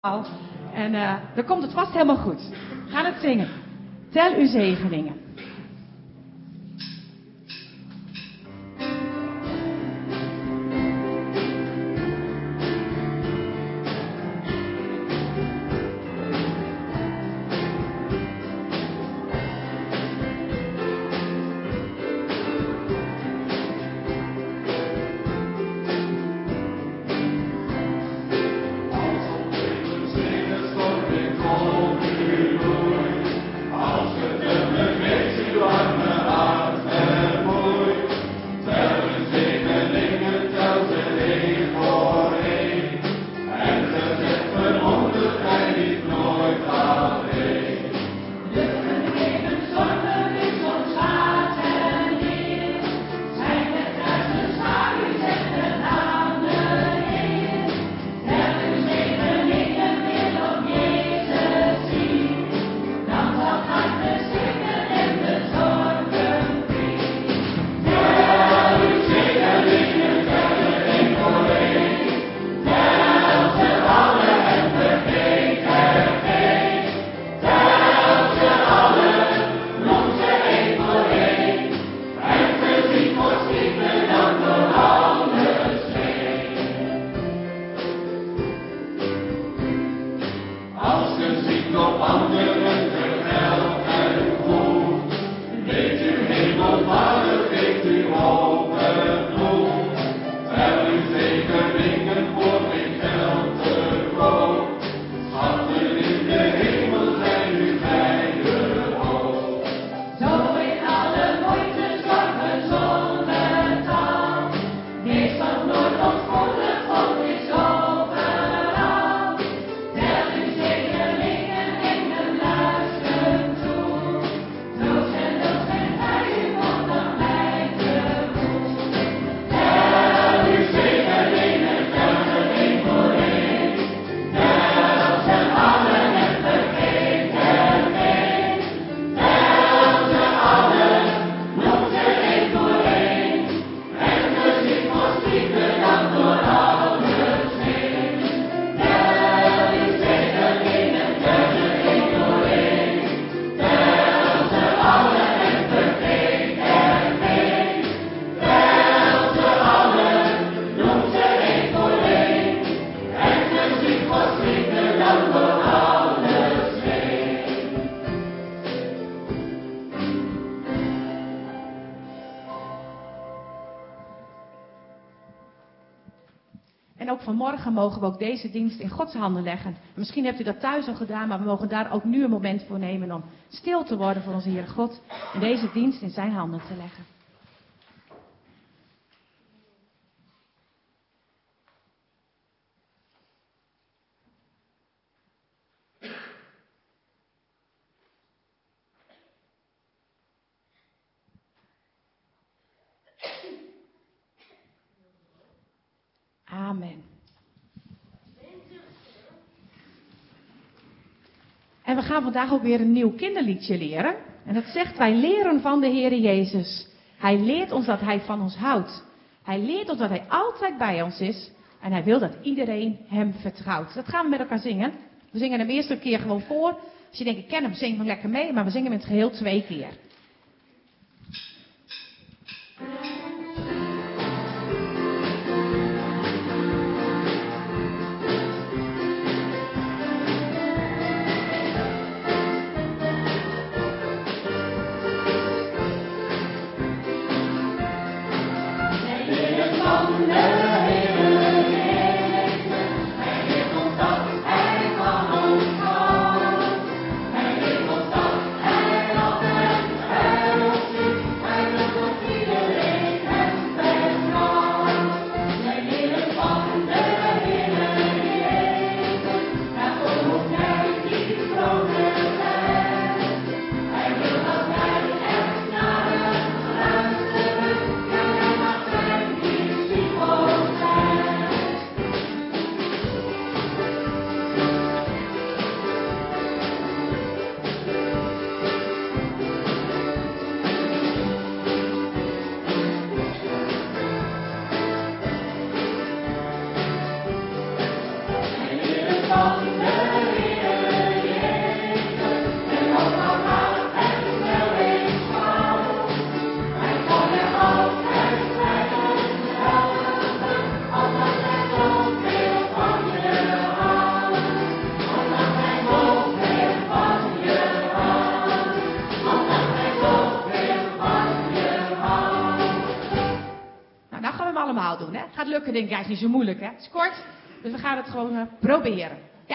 En dan komt het vast helemaal goed. We gaan het zingen. Tel uw zegeningen. Vanmorgen mogen we ook deze dienst in Gods handen leggen. Misschien hebt u dat thuis al gedaan, maar we mogen daar ook nu een moment voor nemen om stil te worden voor onze Heere God en deze dienst in zijn handen te leggen. Amen. En we gaan vandaag ook weer een nieuw kinderliedje leren. En dat zegt: wij leren van de Heere Jezus. Hij leert ons dat Hij van ons houdt. Hij leert ons dat Hij altijd bij ons is. En Hij wil dat iedereen Hem vertrouwt. Dat gaan we met elkaar zingen. We zingen hem eerst een keer gewoon voor. Als je denkt, ik ken hem, zing hem lekker mee. Maar we zingen hem in het geheel 2 keer. Hij lukken, denk ik. Ja, is niet zo moeilijk, hè? Het is kort, dus we gaan het gewoon proberen. Ja.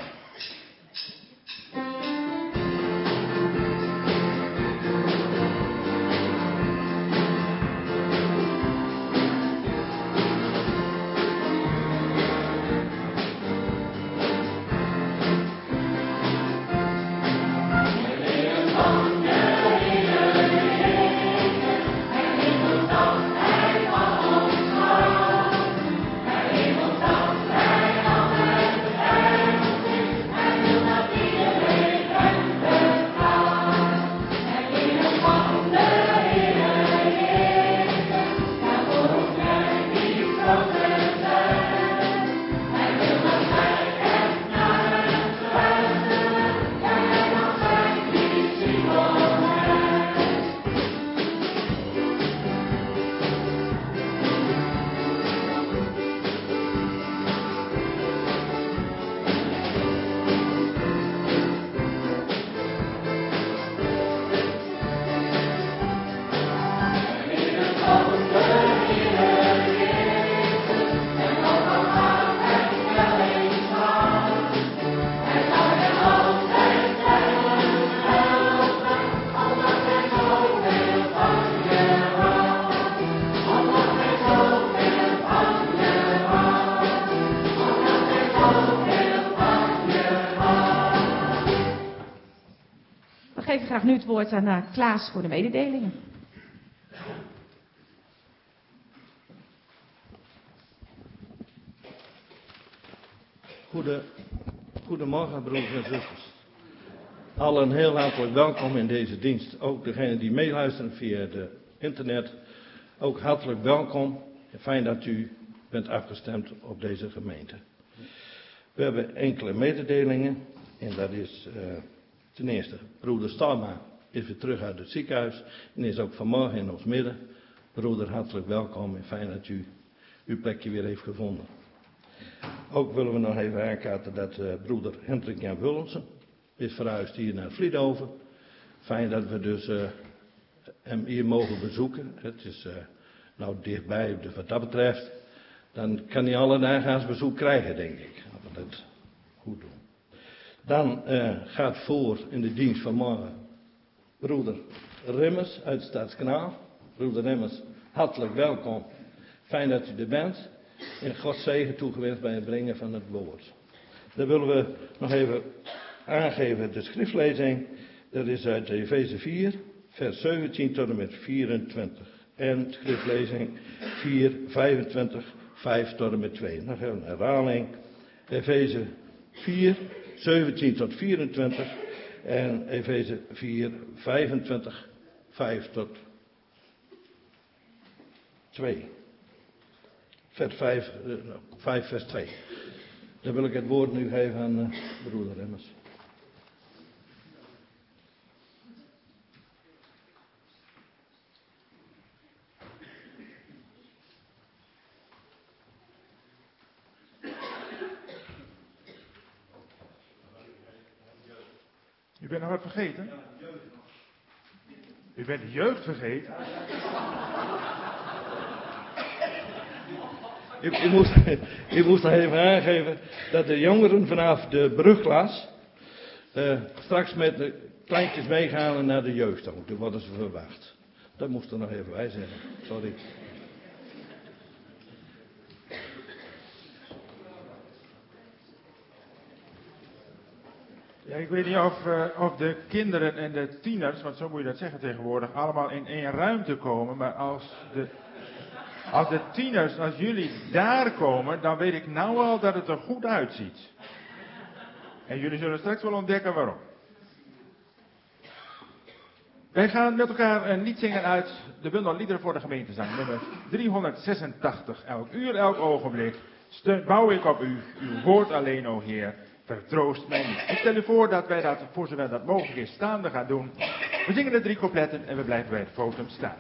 Ik geef graag nu het woord aan Klaas voor de mededelingen. Goedemorgen, broeders en zusters. Allen heel hartelijk welkom in deze dienst. Ook degenen die meeluisteren via het internet. Ook hartelijk welkom. Fijn dat u bent afgestemd op deze gemeente. We hebben enkele mededelingen. En dat is ten eerste, broeder Starma is weer terug uit het ziekenhuis. En is ook vanmorgen in ons midden. Broeder, hartelijk welkom en fijn dat u uw plekje weer heeft gevonden. Ook willen we nog even aankaarten dat broeder Hendrik Jan Willemsen is verhuisd hier naar Vliedhoven. Fijn dat we dus hem hier mogen bezoeken. Het is nou dichtbij, dus wat dat betreft, dan kan hij alle dagen bezoek krijgen, denk ik. Als we dat goed doen. Dan gaat voor in de dienst van morgen broeder Remmers uit Stadskanaal. Broeder Remmers, hartelijk welkom. Fijn dat u er bent. En Gods zegen toegewenst bij het brengen van het woord. Dan willen we nog even aangeven de schriftlezing. Dat is uit Efeze 4, vers 17 tot en met 24. En schriftlezing 4, 25, 5 tot en met 2. Nog even een herhaling. Efeze 4, 17 tot 24. En Efeze 4, 25, 5 tot 2. Vers 5, vers 2. Dan wil ik het woord nu geven aan broeder Remmers. U bent nog wat vergeten? U bent de jeugd vergeten? Ik moest nog even aangeven dat de jongeren vanaf de brugklas straks met de kleintjes meegaan naar de jeugd. Toen worden ze verwacht. Dat moest er nog even bij zeggen. Sorry. Ja, ik weet niet of de kinderen en de tieners, want zo moet je dat zeggen tegenwoordig, allemaal in één ruimte komen. Maar als de tieners, als jullie daar komen, dan weet ik nou al dat het er goed uitziet. En jullie zullen straks wel ontdekken waarom. Wij gaan met elkaar een lied zingen uit de bundel Liederen voor de Gemeentezang, nummer 386. Elk uur, elk ogenblik, bouw ik op u, uw woord alleen, o Heer. Vertroost mij niet. Ik stel u voor dat wij dat, voor zover dat mogelijk is, staande gaan doen. We zingen de 3 coupletten en we blijven bij het votum staan.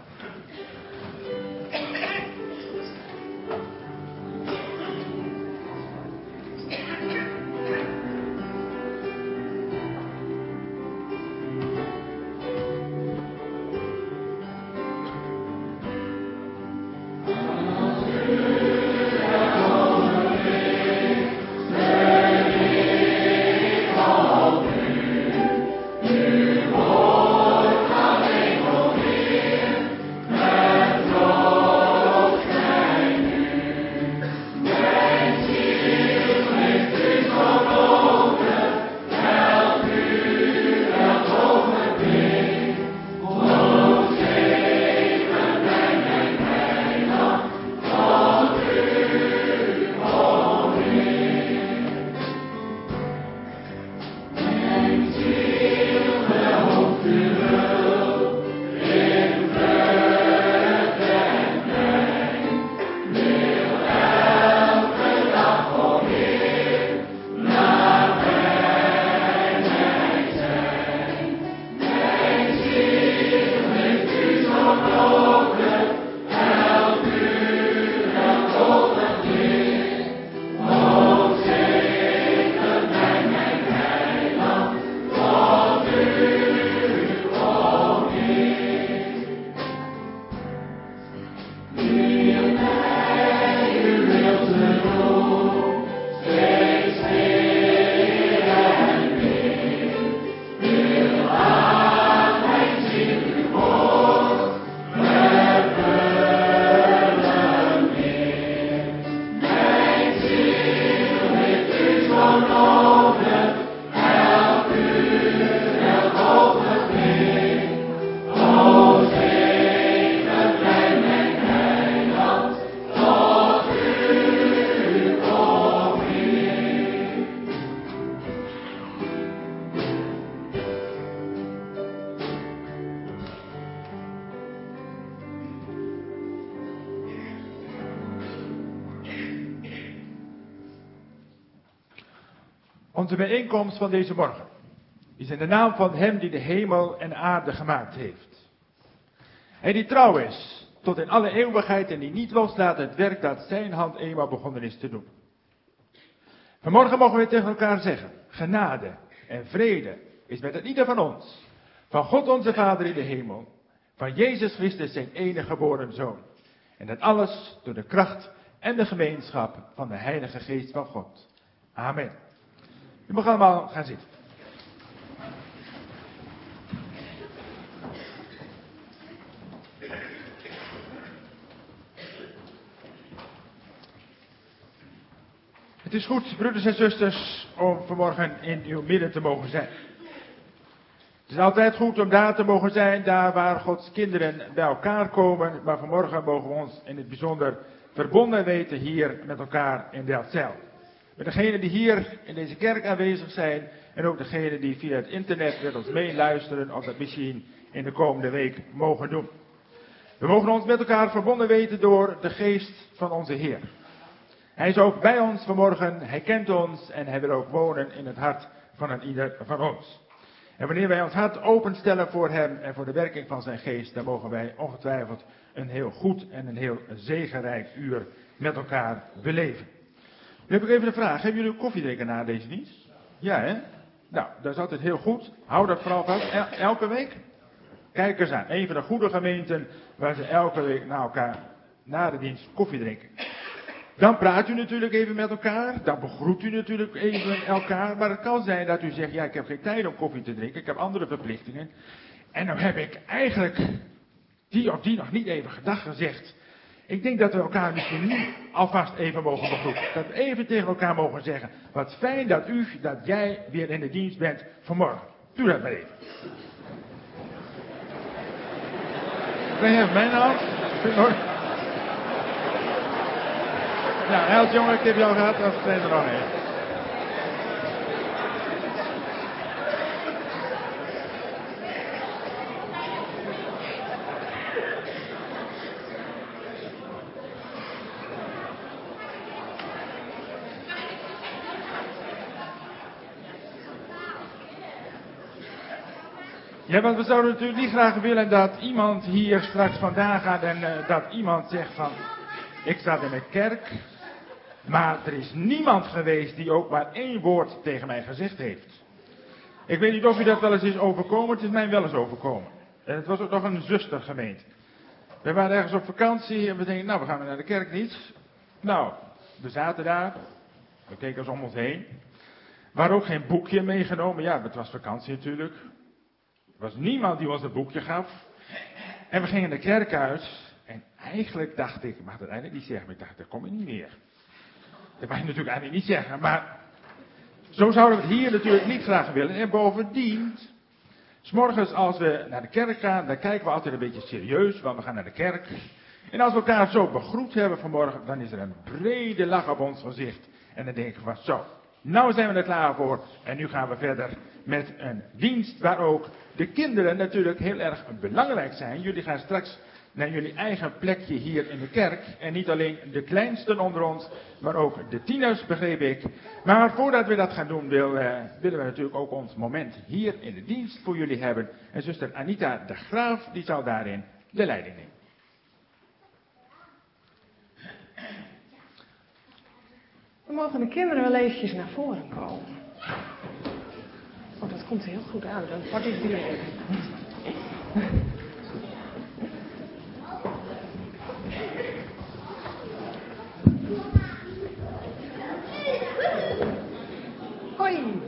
Onze bijeenkomst van deze morgen is in de naam van Hem die de hemel en aarde gemaakt heeft. Hij die trouw is tot in alle eeuwigheid en die niet loslaat het werk dat zijn hand eenmaal begonnen is te doen. Vanmorgen mogen we tegen elkaar zeggen, genade en vrede is met het ieder van ons, van God onze Vader in de hemel, van Jezus Christus zijn enige geboren Zoon. En dat alles door de kracht en de gemeenschap van de Heilige Geest van God. Amen. U mag allemaal gaan zitten. Het is goed, broeders en zusters, om vanmorgen in uw midden te mogen zijn. Het is altijd goed om daar te mogen zijn, daar waar Gods kinderen bij elkaar komen. Maar vanmorgen mogen we ons in het bijzonder verbonden weten hier met elkaar in Delfzijl. Met degenen die hier in deze kerk aanwezig zijn en ook degenen die via het internet met ons meeluisteren of dat misschien in de komende week mogen doen. We mogen ons met elkaar verbonden weten door de geest van onze Heer. Hij is ook bij ons vanmorgen, hij kent ons en hij wil ook wonen in het hart van een ieder van ons. En wanneer wij ons hart openstellen voor hem en voor de werking van zijn geest, dan mogen wij ongetwijfeld een heel goed en een heel zegenrijk uur met elkaar beleven. Nu heb ik even een vraag. Hebben jullie koffie drinken na deze dienst? Ja, hè? Nou, dat is altijd heel goed. Hou dat vooral vast. Elke week? Kijk eens aan. Een van de goede gemeenten waar ze elke week na elkaar na de dienst koffie drinken. Dan praat u natuurlijk even met elkaar. Dan begroet u natuurlijk even elkaar. Maar het kan zijn dat u zegt, ja, ik heb geen tijd om koffie te drinken. Ik heb andere verplichtingen. En dan heb ik eigenlijk die of die nog niet even gedag gezegd. Ik denk dat we elkaar misschien nu alvast even mogen begroeten. Dat we even tegen elkaar mogen zeggen. Wat fijn dat jij weer in de dienst bent vanmorgen. Doe dat maar even. Wij hebben mijn naam. Nou, Els jongen, ik heb jou gehad, dat zijn er nog een. Ja, want we zouden natuurlijk niet graag willen dat iemand hier straks vandaan gaat en dat iemand zegt van, ik sta in de kerk, maar er is niemand geweest die ook maar één woord tegen mij gezegd heeft. Ik weet niet of u dat wel eens is overkomen, het is mij wel eens overkomen. En het was ook nog een zustergemeente. We waren ergens op vakantie en we denken, nou, we gaan naar de kerk niet. Nou, we zaten daar, we keken eens om ons heen. We hadden ook geen boekje meegenomen, ja, het was vakantie natuurlijk. Er was niemand die ons een boekje gaf. En we gingen de kerk uit. En eigenlijk dacht ik mag dat eigenlijk niet zeggen. Maar ik dacht, daar kom ik niet meer. Dat mag je natuurlijk eigenlijk niet zeggen. Maar zo zouden we het hier natuurlijk niet graag willen. En bovendien, 's morgens als we naar de kerk gaan, dan kijken we altijd een beetje serieus. Want we gaan naar de kerk. En als we elkaar zo begroet hebben vanmorgen, dan is er een brede lach op ons gezicht. En dan denken we van zo, nou zijn we er klaar voor. En nu gaan we verder met een dienst waar ook de kinderen natuurlijk heel erg belangrijk zijn. Jullie gaan straks naar jullie eigen plekje hier in de kerk. En niet alleen de kleinsten onder ons, maar ook de tieners, begreep ik. Maar voordat we dat gaan doen, willen we natuurlijk ook ons moment hier in de dienst voor jullie hebben. En zuster Anita de Graaf, die zal daarin de leiding nemen. We mogen de kinderen wel eventjes naar voren komen. Oh, dat komt heel goed uit. Dan pak ik die even. Hoi.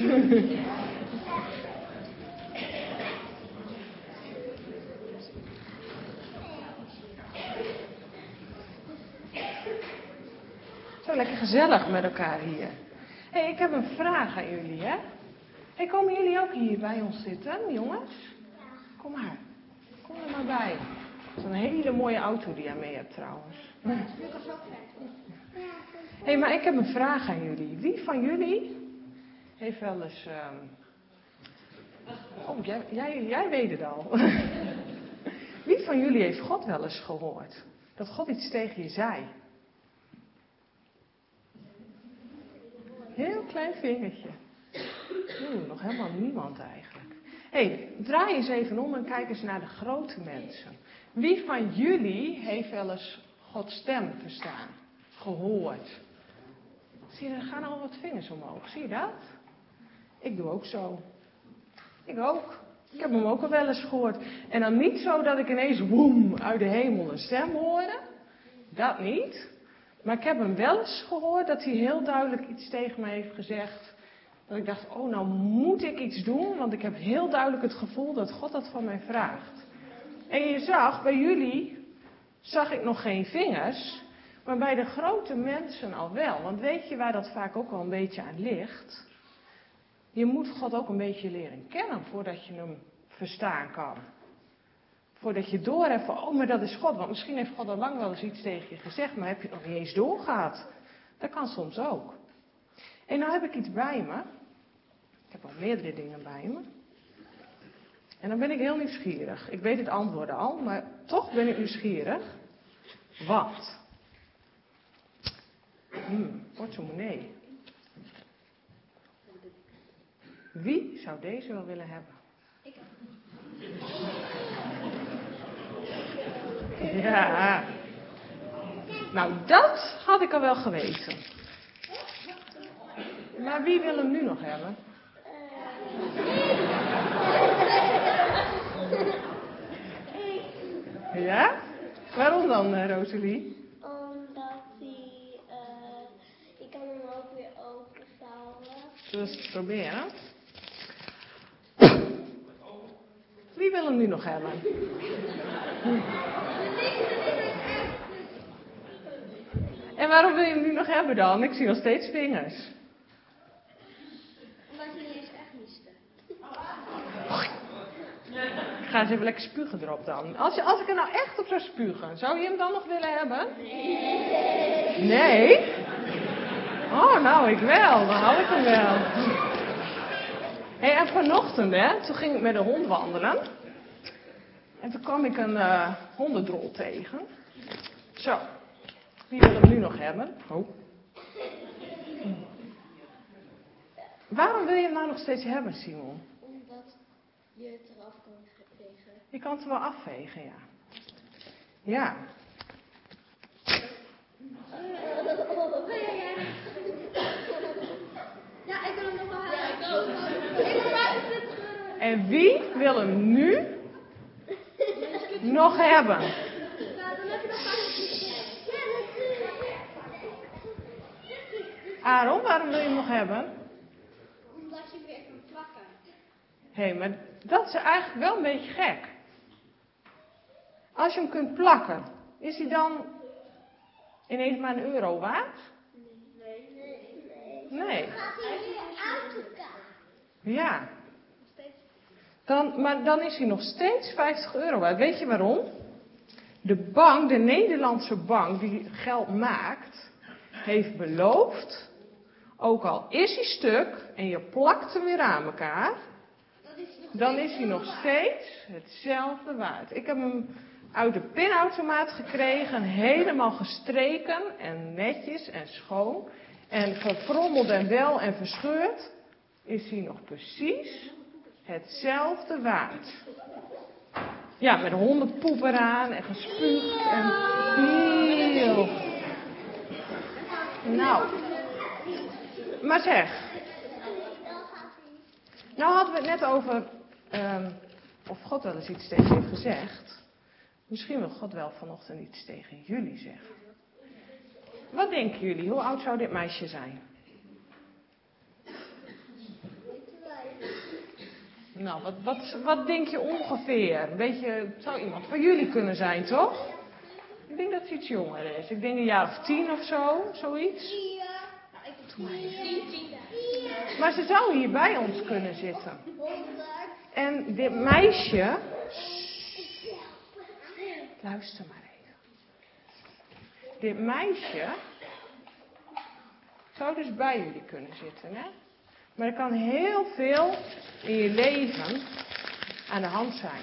Zo lekker gezellig met elkaar hier. Hé, ik heb een vraag aan jullie, hè? Hé, komen jullie ook hier bij ons zitten, jongens? Kom maar. Kom er maar bij. Dat is een hele mooie auto die jij mee hebt, trouwens. Hé, maar ik heb een vraag aan jullie. Wie van jullie heeft wel eens... Oh, jij weet het al. Wie van jullie heeft God wel eens gehoord? Dat God iets tegen je zei? Heel klein vingertje. Nog helemaal niemand eigenlijk. Hé, draai eens even om en kijk eens naar de grote mensen. Wie van jullie heeft wel eens Gods stem verstaan? Gehoord? Zie je, er gaan al wat vingers omhoog. Zie je dat? Ik doe ook zo. Ik ook. Ik heb hem ook al wel eens gehoord. En dan niet zo dat ik ineens woem uit de hemel een stem hoorde. Dat niet. Maar ik heb hem wel eens gehoord dat hij heel duidelijk iets tegen me heeft gezegd. Dat ik dacht, oh nou moet ik iets doen. Want ik heb heel duidelijk het gevoel dat God dat van mij vraagt. En je zag, bij jullie zag ik nog geen vingers. Maar bij de grote mensen al wel. Want weet je waar dat vaak ook al een beetje aan ligt? Je moet God ook een beetje leren kennen voordat je hem verstaan kan. Voordat je doorhebt van, oh maar dat is God. Want misschien heeft God al lang wel eens iets tegen je gezegd, maar heb je het nog niet eens doorgehad. Dat kan soms ook. En nou heb ik iets bij me. Ik heb al meerdere dingen bij me. En dan ben ik heel nieuwsgierig. Ik weet het antwoord al, maar toch ben ik nieuwsgierig. Wat? Portemonnee. Wie zou deze wel willen hebben? Ja. Nou, dat had ik al wel geweten. Maar wie wil hem nu nog hebben? Ja? Waarom dan, Rosalie? Omdat ik kan hem ook weer openvouwen. Zullen we het proberen? Wie wil hem nu nog hebben? En waarom wil je hem nu nog hebben dan? Ik zie nog steeds vingers. Omdat hij is echt niet stuk. Ik ga eens even lekker spugen erop dan. Als ik er nou echt op zou spugen, zou je hem dan nog willen hebben? Nee. Nee? Oh, nou ik wel. Dan hou ik hem wel. Hey, en vanochtend, toen ging ik met de hond wandelen. En toen kwam ik een hondendrol tegen. Zo. Wie wil hem nu nog hebben? Oh. Waarom wil je hem nou nog steeds hebben, Simon? Omdat je het eraf kan vegen. Je kan het er wel afvegen, ja. Ja. Ja, ik wil hem nog wel hebben. En wie wil hem nu nog hebben? Aaron, waarom wil je hem nog hebben? Omdat je weer kan plakken. Hé, maar dat is eigenlijk wel een beetje gek. Als je hem kunt plakken, is hij dan ineens maar €1 waard? Nee. Gaat hij weer uit elkaar? Ja. Maar dan is hij nog steeds €50 waard. Weet je waarom? De bank, de Nederlandse bank die geld maakt, heeft beloofd, ook al is hij stuk en je plakt hem weer aan elkaar, dan is hij nog steeds hetzelfde waard. Ik heb hem uit de pinautomaat gekregen, helemaal gestreken en netjes en schoon. En verfrommeld en wel en verscheurd, is hij nog precies hetzelfde waard. Ja, met hondenpoep eraan en gespuugd en heel. Nou, maar zeg. Nou hadden we het net over of God wel eens iets tegen je heeft gezegd. Misschien wil God wel vanochtend iets tegen jullie zeggen. Wat denken jullie? Hoe oud zou dit meisje zijn? Nou, wat denk je ongeveer? Een beetje, zou iemand van jullie kunnen zijn, toch? Ik denk dat ze iets jonger is. Ik denk een jaar of 10 of zo, zoiets. Maar ze zou hier bij ons kunnen zitten. En dit meisje... Luister maar even. Dit meisje zou dus bij jullie kunnen zitten, hè? Maar er kan heel veel in je leven aan de hand zijn.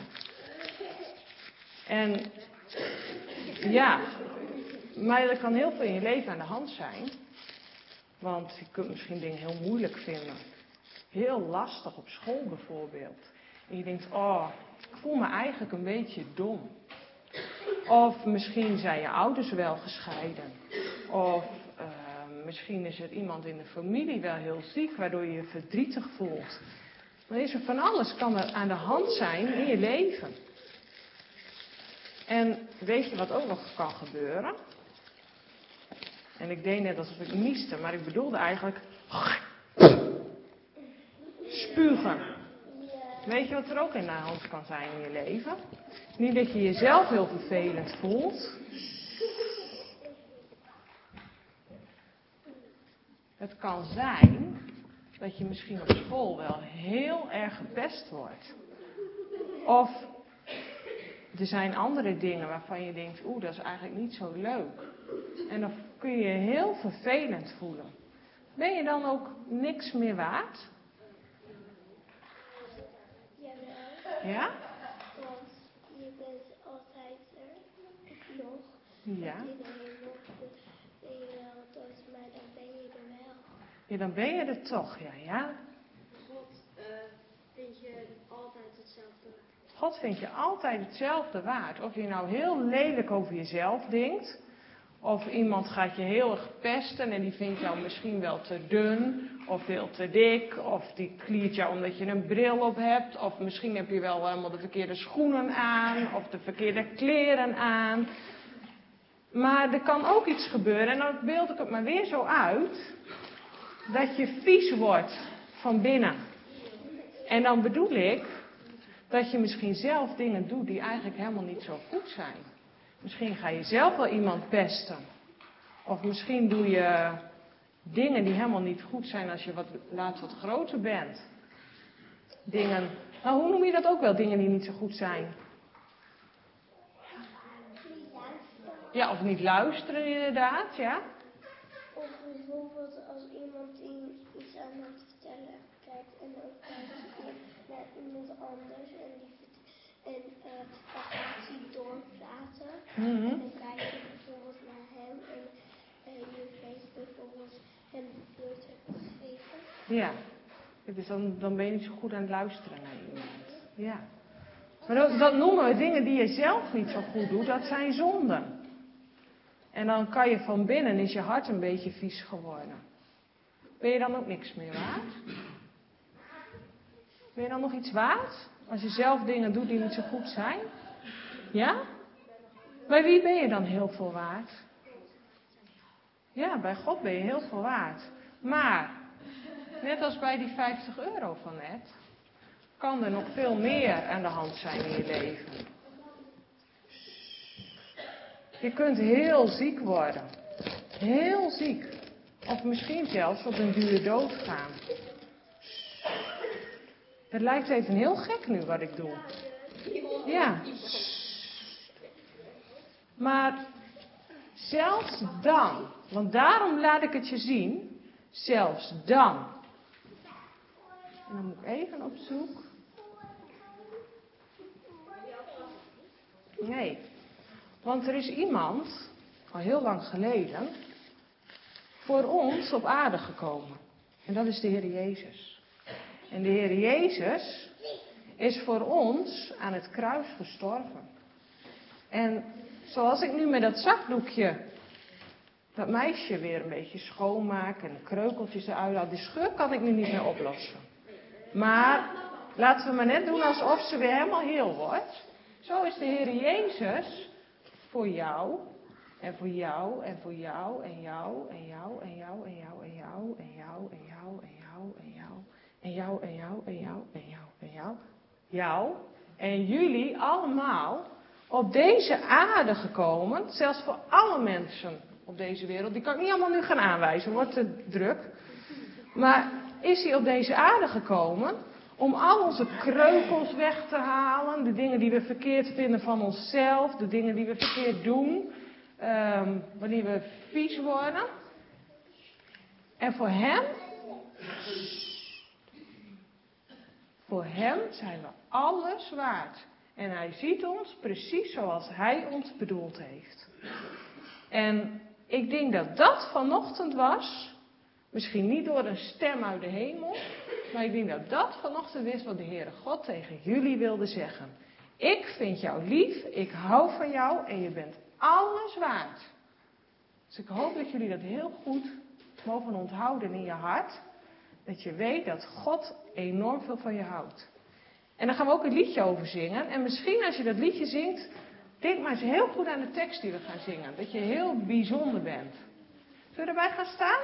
En ja, maar er kan heel veel in je leven aan de hand zijn. Want je kunt misschien dingen heel moeilijk vinden. Heel lastig op school bijvoorbeeld. En je denkt, oh, ik voel me eigenlijk een beetje dom. Of misschien zijn je ouders wel gescheiden. Of misschien is er iemand in de familie wel heel ziek, waardoor je je verdrietig voelt. Dan is er van alles, kan er aan de hand zijn in je leven. En weet je wat ook nog kan gebeuren? En ik deed net alsof ik nieste, maar ik bedoelde eigenlijk spugen. Weet je wat er ook in de hand kan zijn in je leven? Niet dat je jezelf heel vervelend voelt. Het kan zijn dat je misschien op school wel heel erg gepest wordt. Of er zijn andere dingen waarvan je denkt, dat is eigenlijk niet zo leuk. En dan kun je je heel vervelend voelen. Ben je dan ook niks meer waard? Jawel. Ja? Want je bent altijd er nog. Ja. Iedereen nog. Ben je wel dood, maar dan ben je er wel. Ja, dan ben je er toch, ja. God vind je altijd hetzelfde waard. God vindt je altijd hetzelfde waard. Of je nou heel lelijk over jezelf denkt. Of iemand gaat je heel erg pesten en die vindt jou misschien wel te dun. Of veel te dik. Of die kliert jou omdat je een bril op hebt. Of misschien heb je wel helemaal de verkeerde schoenen aan. Of de verkeerde kleren aan. Maar er kan ook iets gebeuren. En dan beeld ik het maar weer zo uit. Dat je vies wordt van binnen. En dan bedoel ik dat je misschien zelf dingen doet die eigenlijk helemaal niet zo goed zijn. Misschien ga je zelf wel iemand pesten. Of misschien doe je dingen die helemaal niet goed zijn als je later wat groter bent. Dingen, nou hoe noem je dat ook wel, dingen die niet zo goed zijn? Ja, of niet luisteren inderdaad, ja. Of bijvoorbeeld als iemand die iets aan het vertellen kijkt en ook luistert naar iemand anders en dan gaat hij doorpraten. En dan kijk je bijvoorbeeld naar hem en je geeft bijvoorbeeld hem de beurt hebt gegeven. Ja, dus dan ben je niet zo goed aan het luisteren naar iemand. Ja. Maar dat noemen we dingen die je zelf niet zo goed doet, dat zijn zonden. En dan kan je van binnen, is je hart een beetje vies geworden. Ben je dan ook niks meer waard? Ben je dan nog iets waard? Als je zelf dingen doet die niet zo goed zijn? Ja? Bij wie ben je dan heel veel waard? Ja, bij God ben je heel veel waard. Maar, net als bij die €50 van net, kan er nog veel meer aan de hand zijn in je leven. Je kunt heel ziek worden. Heel ziek. Of misschien zelfs op een dure dood gaan. Het lijkt even heel gek nu wat ik doe. Ja. Maar zelfs dan, want daarom laat ik het je zien, zelfs dan. En dan moet ik even op zoek. Nee. Want er is iemand, al heel lang geleden, voor ons op aarde gekomen. En dat is de Heer Jezus. En de Heer Jezus is voor ons aan het kruis gestorven. En zoals ik nu met dat zakdoekje dat meisje weer een beetje schoonmaak en de kreukeltjes eruit haal, die scheur kan ik nu niet meer oplossen. Maar laten we maar net doen alsof ze weer helemaal heel wordt. Zo is de Heer Jezus voor jou en voor jou en voor jou en jou en jou en jou en jou en jou en jou en jou en jou en jou en jou en jou en jou en jou en jou, jou en jullie allemaal op deze aarde gekomen, zelfs voor alle mensen op deze wereld. Die kan ik niet allemaal nu gaan aanwijzen, wordt te druk. Maar is hij op deze aarde gekomen om al onze kreukels weg te halen, de dingen die we verkeerd vinden van onszelf, de dingen die we verkeerd doen, wanneer we vies worden. En voor hem zijn we alles waard. En hij ziet ons precies zoals hij ons bedoeld heeft. En ik denk dat dat vanochtend was Misschien niet door een stem uit de hemel, maar ik denk dat dat vanochtend is wat de Heere God tegen jullie wilde zeggen. Ik vind jou lief, ik hou van jou en je bent alles waard. Dus ik hoop dat jullie dat heel goed mogen onthouden in je hart. Dat je weet dat God enorm veel van je houdt. En daar gaan we ook een liedje over zingen. En misschien als je dat liedje zingt, denk maar eens heel goed aan de tekst die we gaan zingen. Dat je heel bijzonder bent. Zullen we erbij gaan staan?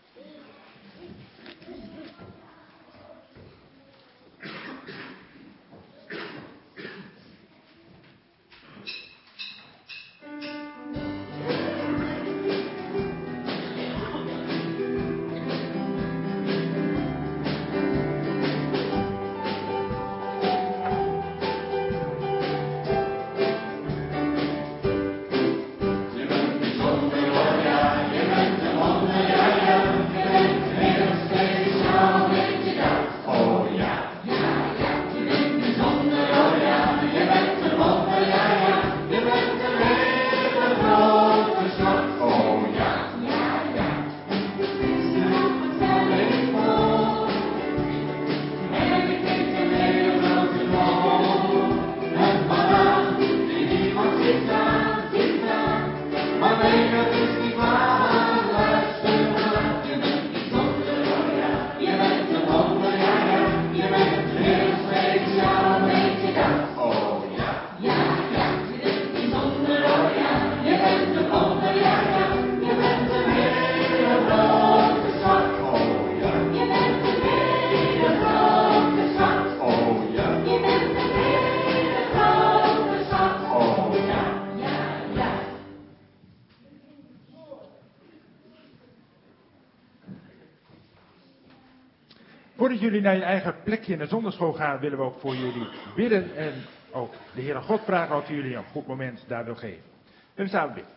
Voordat jullie naar je eigen plekje in de zondagschool gaan, willen we ook voor jullie bidden en ook de Heere God vragen of jullie een goed moment daar wil geven. We samen bidden.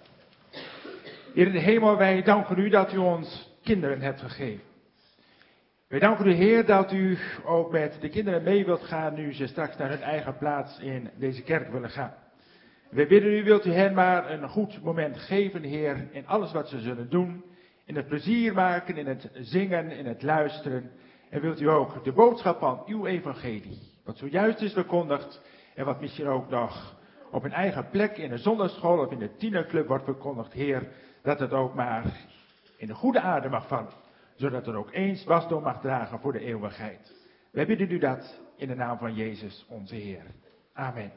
Heer in de hemel, wij danken u dat u ons kinderen hebt gegeven. Wij danken u, Heer, dat u ook met de kinderen mee wilt gaan nu ze straks naar hun eigen plaats in deze kerk willen gaan. Wij bidden u, wilt u hen maar een goed moment geven, Heer, in alles wat ze zullen doen. In het plezier maken, in het zingen, in het luisteren. En wilt u ook de boodschap van uw evangelie, wat zojuist is verkondigd en wat misschien ook nog op een eigen plek in de zondagschool of in de tienerclub wordt verkondigd, Heer, dat het ook maar in de goede aarde mag vallen, zodat het ook eens wasdom mag dragen voor de eeuwigheid. Wij bidden u dat in de naam van Jezus, onze Heer. Amen.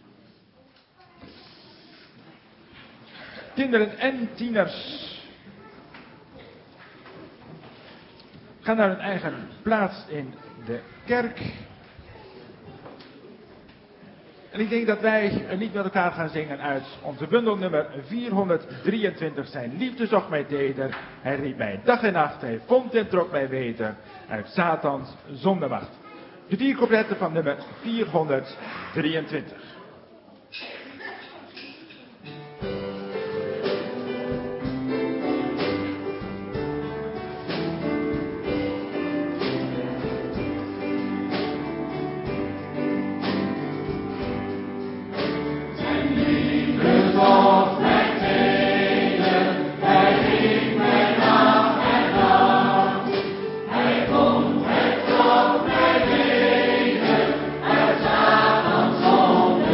Kinderen en tieners, ga naar hun eigen plaats in de kerk. En ik denk dat wij niet met elkaar gaan zingen uit onze bundel nummer 423. Zijn liefde zocht mij teder. Hij riep mij dag en nacht. Hij vond en trok mij weten uit Satans zondemacht. De 4 coupletten van nummer 423. Zonder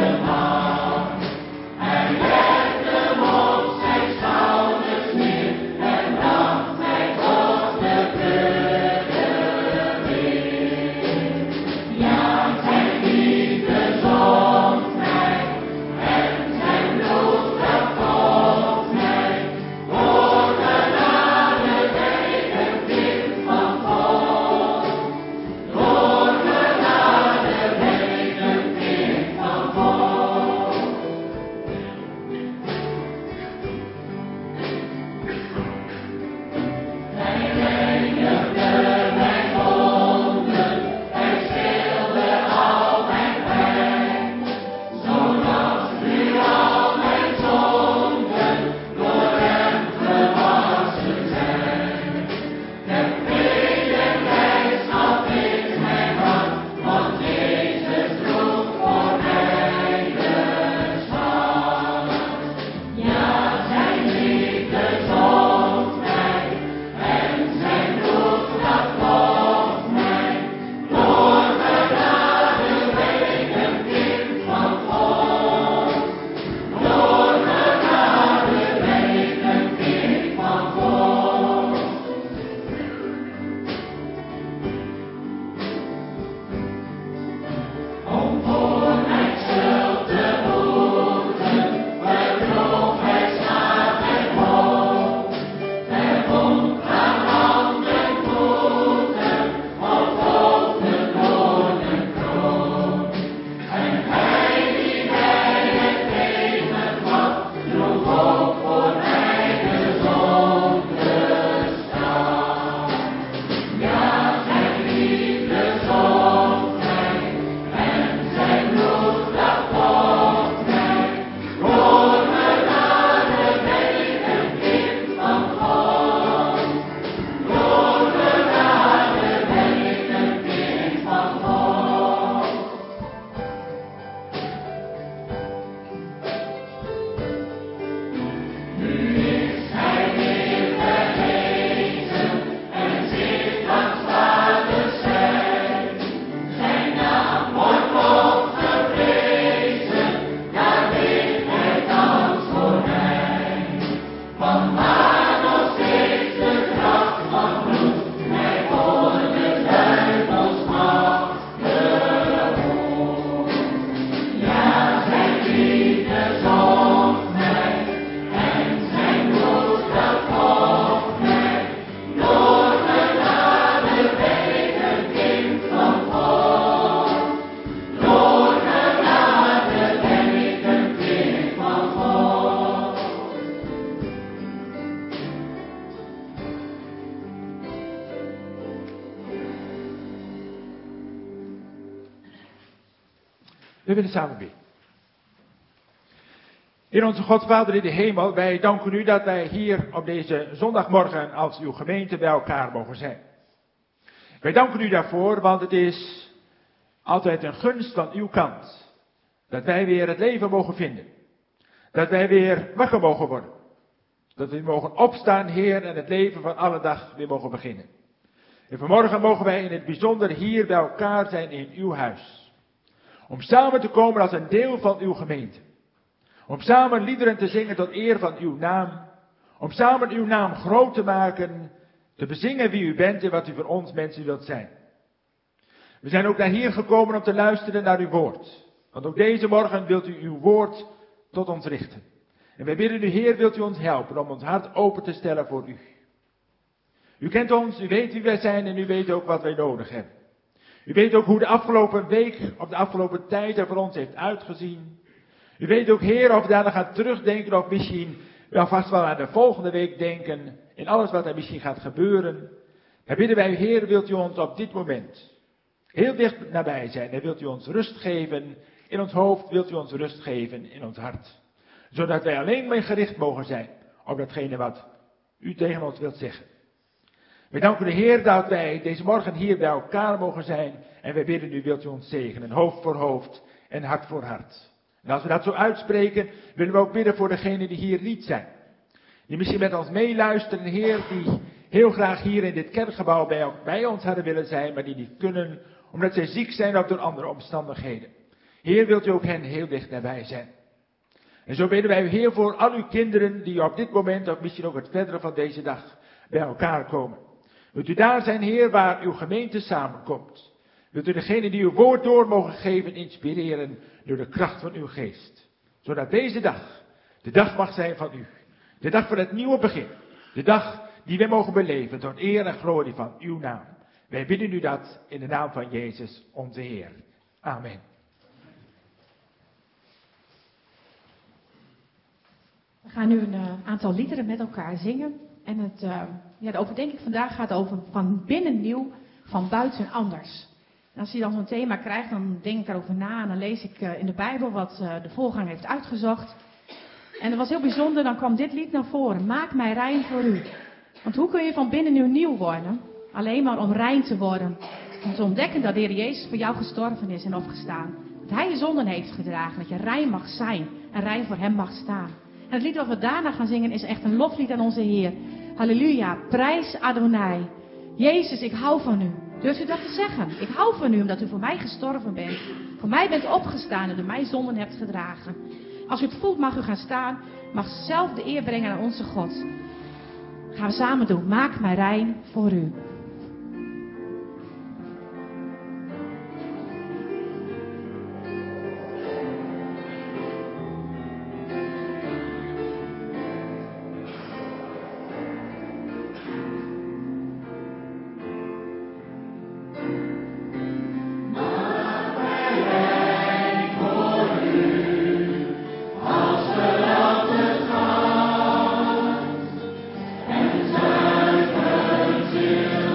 We willen samen bidden. Heer onze God, Vader in de hemel, wij danken u dat wij hier op deze zondagmorgen als uw gemeente bij elkaar mogen zijn. Wij danken u daarvoor, want het is altijd een gunst van uw kant dat wij weer het leven mogen vinden. Dat wij weer wakker mogen worden. Dat we mogen opstaan, Heer, en het leven van alle dag weer mogen beginnen. En vanmorgen mogen wij in het bijzonder hier bij elkaar zijn in uw huis. Om samen te komen als een deel van uw gemeente. Om samen liederen te zingen tot eer van uw naam. Om samen uw naam groot te maken. Te bezingen wie u bent en wat u voor ons mensen wilt zijn. We zijn ook naar hier gekomen om te luisteren naar uw woord. Want ook deze morgen wilt u uw woord tot ons richten. En wij bidden u, Heer, wilt u ons helpen om ons hart open te stellen voor u. U kent ons, u weet wie wij zijn en u weet ook wat wij nodig hebben. U weet ook hoe de afgelopen week of de afgelopen tijd er voor ons heeft uitgezien. U weet ook, Heer, of we daar gaan terugdenken of misschien wel vast wel aan de volgende week denken. In alles wat er misschien gaat gebeuren. Dan bidden wij, Heer, wilt u ons op dit moment heel dicht nabij zijn. En wilt u ons rust geven in ons hoofd, wilt u ons rust geven in ons hart. Zodat wij alleen maar gericht mogen zijn op datgene wat u tegen ons wilt zeggen. Wij danken de Heer dat wij deze morgen hier bij elkaar mogen zijn. En wij bidden u, wilt u ons zegenen, hoofd voor hoofd en hart voor hart. En als we dat zo uitspreken, willen we ook bidden voor degenen die hier niet zijn. Die misschien met ons meeluisteren, Heer, die heel graag hier in dit kerkgebouw bij ons hadden willen zijn, maar die niet kunnen, omdat zij ziek zijn of door andere omstandigheden. Heer, wilt u ook hen heel dicht nabij zijn. En zo bidden wij, Heer, voor al uw kinderen die op dit moment, of misschien ook het verdere van deze dag, bij elkaar komen. Wilt u daar zijn, Heer, waar uw gemeente samenkomt. Wilt u degene die uw woord door mogen geven, inspireren door de kracht van uw geest. Zodat deze dag de dag mag zijn van u. De dag van het nieuwe begin. De dag die wij mogen beleven tot eer en glorie van uw naam. Wij bidden u dat in de naam van Jezus, onze Heer. Amen. We gaan nu een aantal liederen met elkaar zingen. En de overdenking vandaag gaat over van binnen nieuw, van buiten anders. En als je dan zo'n thema krijgt, dan denk ik erover na en dan lees ik in de Bijbel wat de voorganger heeft uitgezocht. En dat was heel bijzonder, dan kwam dit lied naar voren. Maak mij rein voor u. Want hoe kun je van binnen nieuw worden? Alleen maar om rein te worden. Om te ontdekken dat de Heer Jezus voor jou gestorven is en opgestaan. Dat Hij je zonden heeft gedragen. Dat je rein mag zijn en rein voor Hem mag staan. En het lied wat we daarna gaan zingen is echt een loflied aan onze Heer. Halleluja, prijs Adonai. Jezus, ik hou van u. Durft u dat te zeggen? Ik hou van u omdat u voor mij gestorven bent. Voor mij bent opgestaan en u mijn zonden hebt gedragen. Als u het voelt mag u gaan staan. Mag zelf de eer brengen aan onze God. Gaan we samen doen. Maak mij rein voor u. Yeah.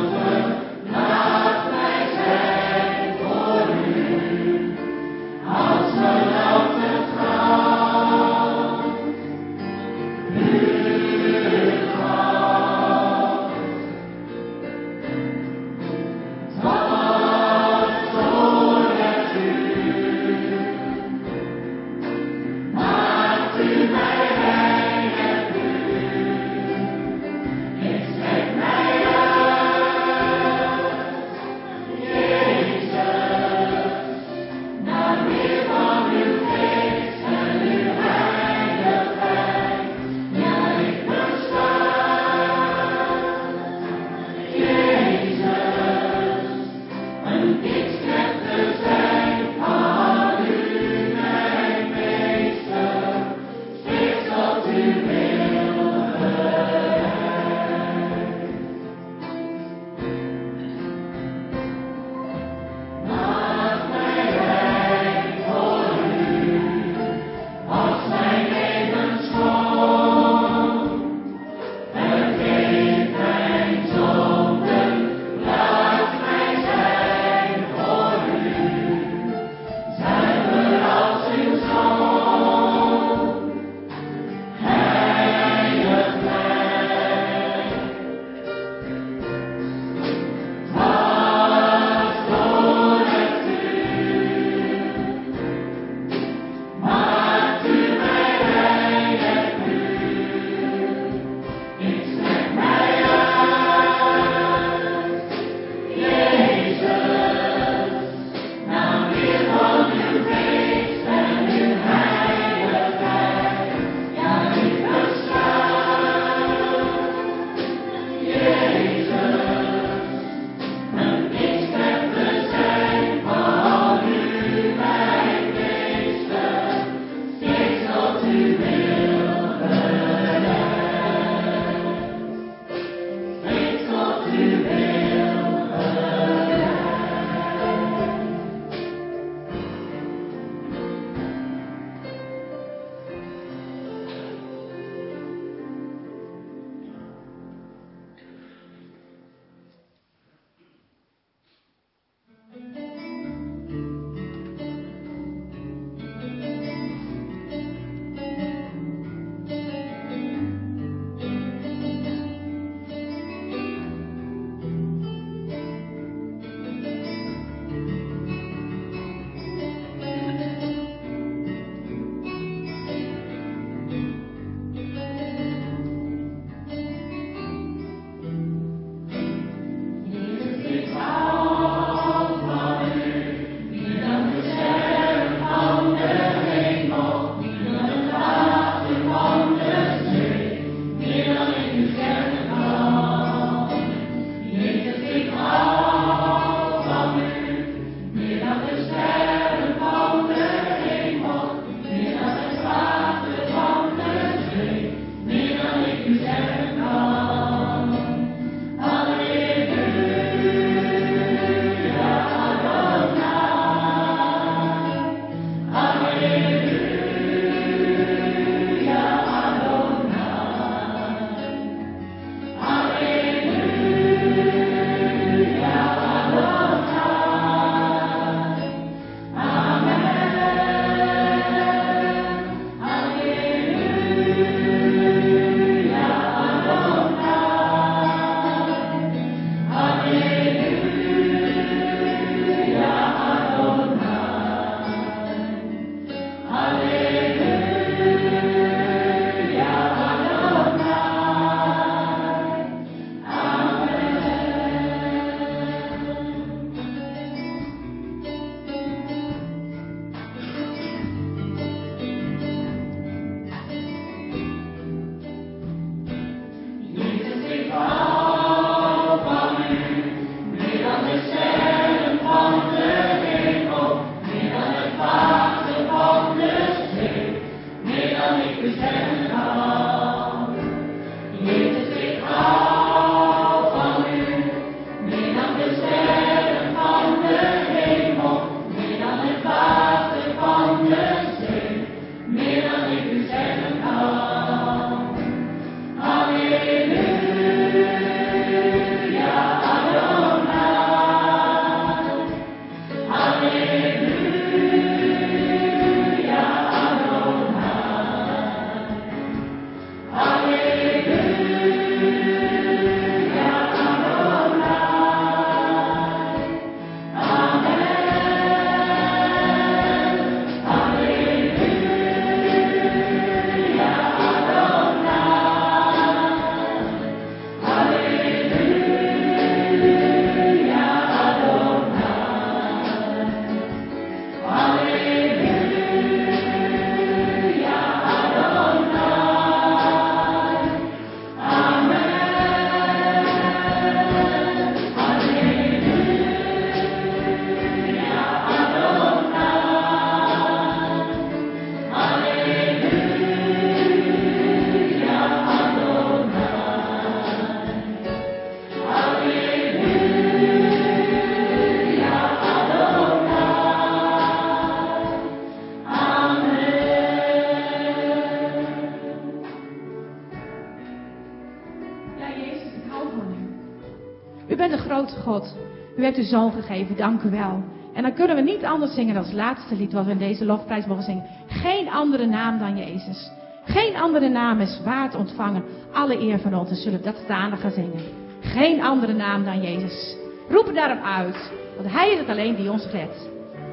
grote God. U hebt uw zoon gegeven, dank u wel. En dan kunnen we niet anders zingen dan het laatste lied wat we in deze lofprijs mogen zingen. Geen andere naam dan Jezus. Geen andere naam is waard ontvangen. Alle eer van ons. En zullen we dat staande gaan zingen. Geen andere naam dan Jezus. Roep het daarom uit. Want hij is het alleen die ons redt.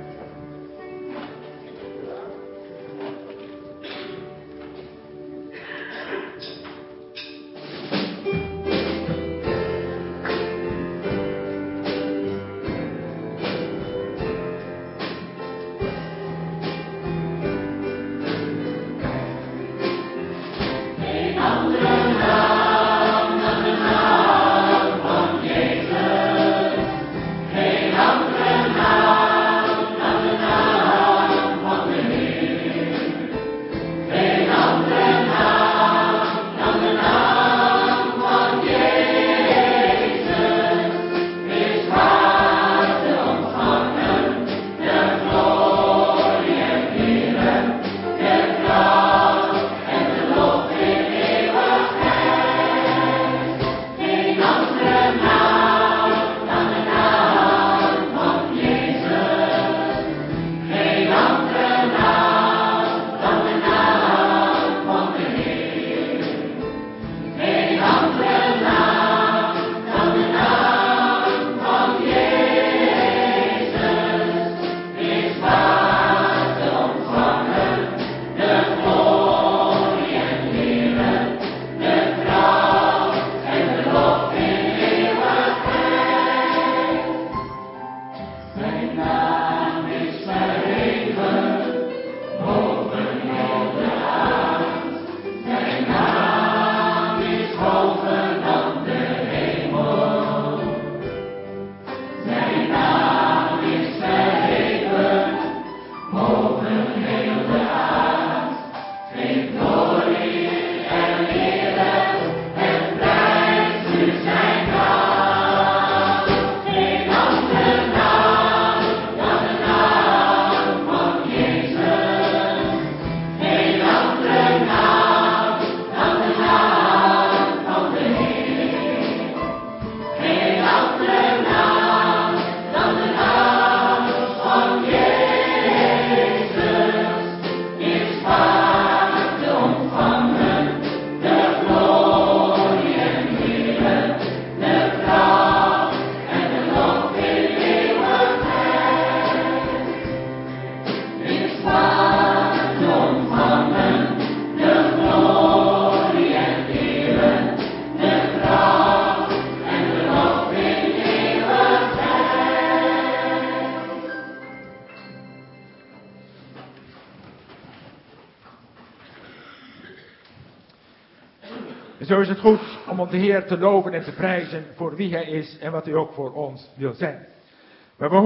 Zo is het goed om onze Heer te loven en te prijzen voor wie Hij is en wat Hij ook voor ons wil zijn. Maar we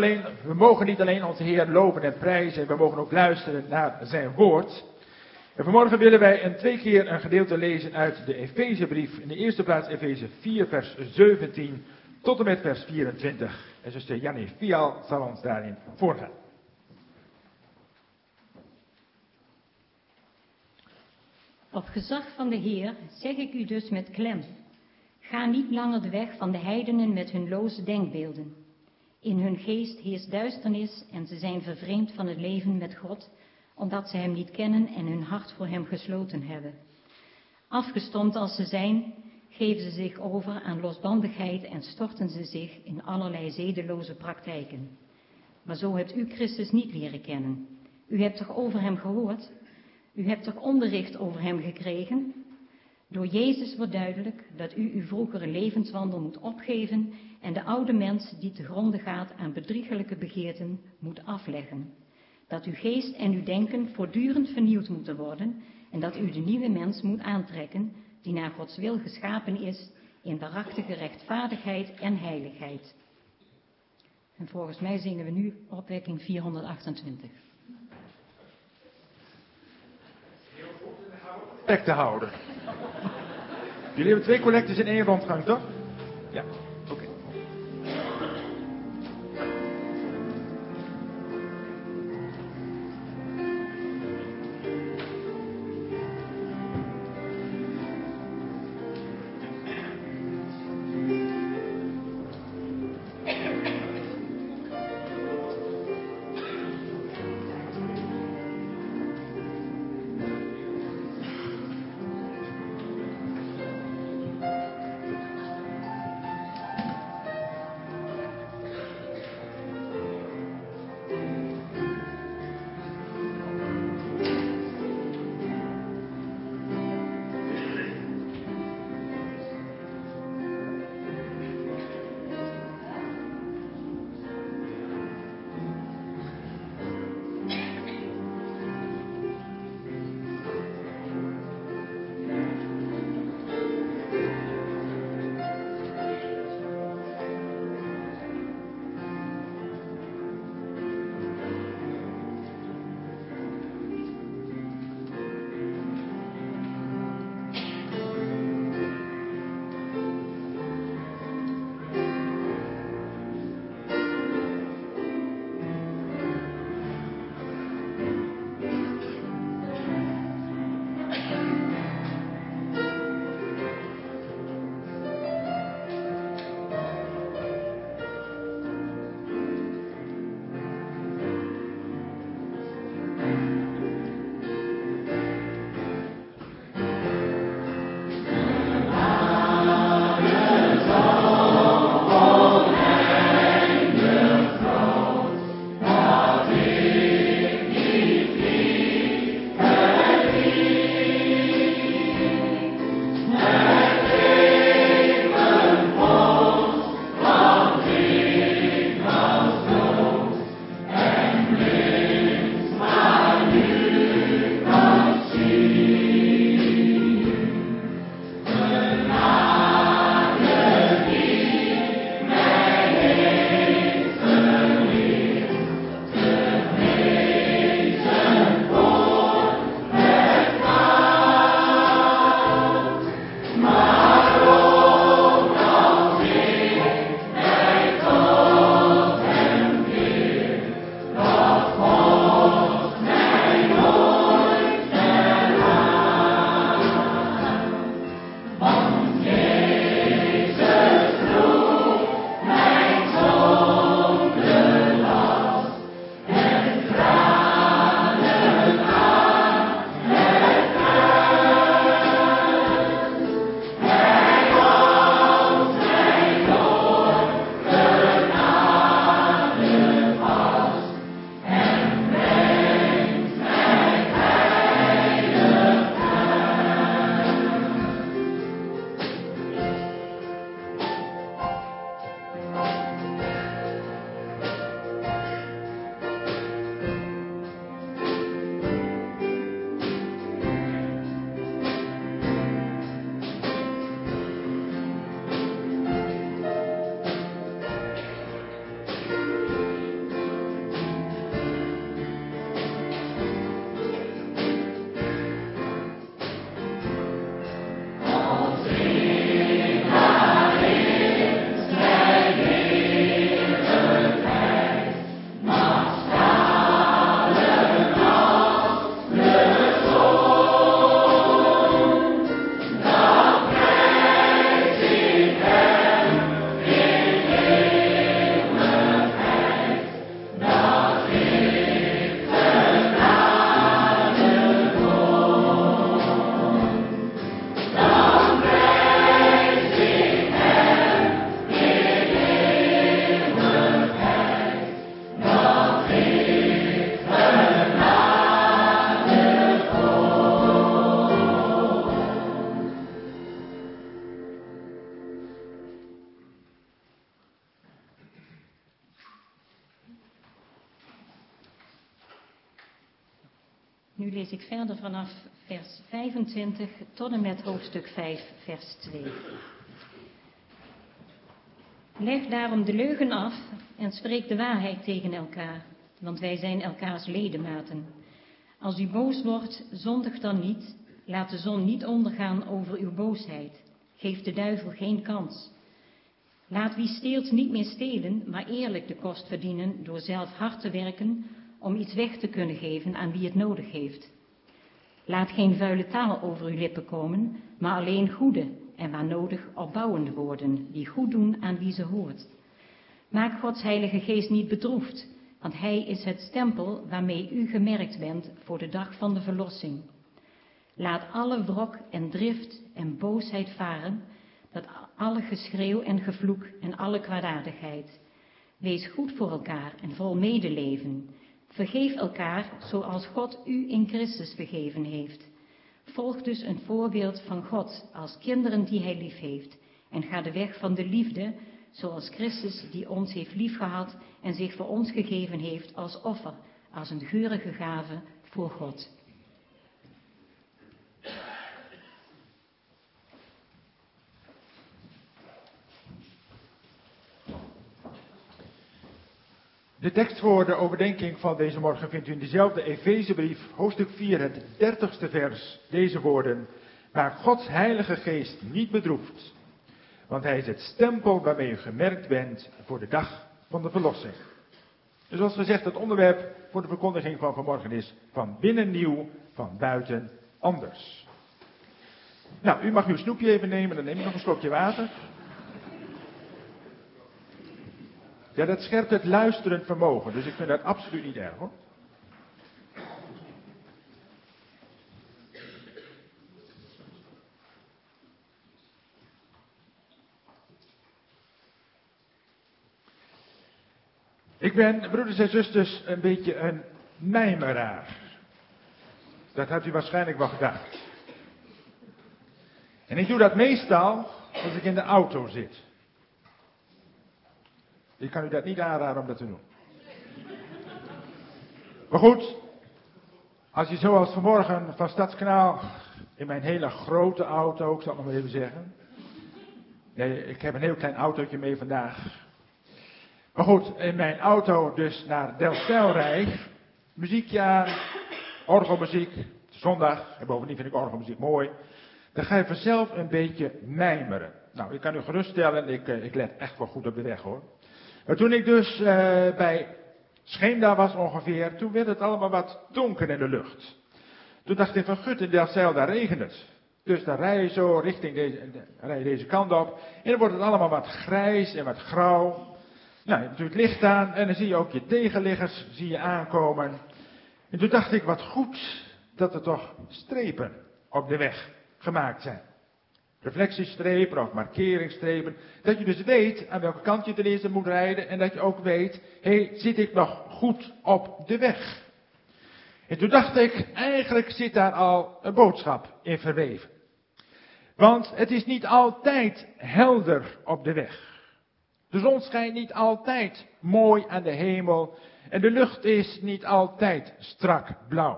mogen niet alleen onze Heer loven en prijzen, we mogen ook luisteren naar zijn woord. En vanmorgen willen wij 2 keer een gedeelte lezen uit de Efezebrief. In de eerste plaats Efeze 4 vers 17 tot en met vers 24. En zuster Jannie Fial zal ons daarin voorgaan. Op gezag van de Heer zeg ik u dus met klem. Ga niet langer de weg van de heidenen met hun loze denkbeelden. In hun geest heerst duisternis en ze zijn vervreemd van het leven met God, omdat ze hem niet kennen en hun hart voor hem gesloten hebben. Afgestompt als ze zijn, geven ze zich over aan losbandigheid en storten ze zich in allerlei zedeloze praktijken. Maar zo hebt u Christus niet leren kennen. U hebt toch over hem gehoord? U hebt toch onderricht over hem gekregen? Door Jezus wordt duidelijk dat u uw vroegere levenswandel moet opgeven en de oude mens die te gronde gaat aan bedriegelijke begeerten moet afleggen. Dat uw geest en uw denken voortdurend vernieuwd moeten worden en dat u de nieuwe mens moet aantrekken die naar Gods wil geschapen is in waarachtige rechtvaardigheid en heiligheid. En volgens mij zingen we nu opwekking 428. Te houden. Jullie hebben 2 collectes in 1 rondgang, toch? Ja, oké. Nu lees ik verder vanaf vers 25 tot en met hoofdstuk 5, vers 2. Leg daarom de leugen af en spreek de waarheid tegen elkaar, want wij zijn elkaars ledematen. Als u boos wordt, zondig dan niet. Laat de zon niet ondergaan over uw boosheid. Geef de duivel geen kans. Laat wie steelt niet meer stelen, maar eerlijk de kost verdienen door zelf hard te werken om iets weg te kunnen geven aan wie het nodig heeft. Laat geen vuile taal over uw lippen komen, maar alleen goede en waar nodig opbouwende woorden, die goed doen aan wie ze hoort. Maak Gods Heilige Geest niet bedroefd, want Hij is het stempel waarmee u gemerkt bent voor de dag van de verlossing. Laat alle wrok en drift en boosheid varen, dat alle geschreeuw en gevloek en alle kwaadaardigheid. Wees goed voor elkaar en vol medeleven. Vergeef elkaar zoals God u in Christus vergeven heeft. Volg dus een voorbeeld van God als kinderen die Hij lief heeft. En ga de weg van de liefde, zoals Christus die ons heeft liefgehad en zich voor ons gegeven heeft als offer, als een geurige gave voor God. De tekst voor de overdenking van deze morgen vindt u in dezelfde Efezebrief, hoofdstuk 4, het 30ste vers, deze woorden. Maak Gods Heilige Geest niet bedroefd, want Hij is het stempel waarmee u gemerkt bent voor de dag van de verlossing. Dus zoals gezegd, het onderwerp voor de verkondiging van vanmorgen is van binnen nieuw, van buiten anders. Nou, u mag uw snoepje even nemen, dan neem ik nog een slokje water. Ja, dat scherpt het luisterend vermogen, dus ik vind dat absoluut niet erg hoor. Ik ben, broeders en zusters, een beetje een mijmeraar. Dat hebt u waarschijnlijk wel gedacht. En ik doe dat meestal als ik in de auto zit. Ik kan u dat niet aanraden om dat te doen. Maar goed, als je zoals vanmorgen van Stadskanaal in mijn hele grote auto, ik zal het nog maar even zeggen. Nee, ik heb een heel klein autootje mee vandaag. Maar goed, in mijn auto dus naar Delfzijl rijd, muziekje aan, orgelmuziek, zondag, en bovendien vind ik orgelmuziek mooi. Dan ga je vanzelf een beetje mijmeren. Nou, ik kan u geruststellen, ik let echt wel goed op de weg hoor. Maar toen ik dus bij Scheemda was ongeveer, toen werd het allemaal wat donker in de lucht. Toen dacht ik van gut, in Delfzijl daar regent het. Dus dan rij je zo richting deze kant op. En dan wordt het allemaal wat grijs en wat grauw. Nou, je hebt natuurlijk het licht aan en dan zie je ook je tegenliggers aankomen. En toen dacht ik, wat goed dat er toch strepen op de weg gemaakt zijn. Reflectiestrepen of markeringsstrepen. Dat je dus weet aan welke kant je ten eerste moet rijden. En dat je ook weet, zit ik nog goed op de weg? En toen dacht ik, eigenlijk zit daar al een boodschap in verweven. Want het is niet altijd helder op de weg. De zon schijnt niet altijd mooi aan de hemel. En de lucht is niet altijd strak blauw.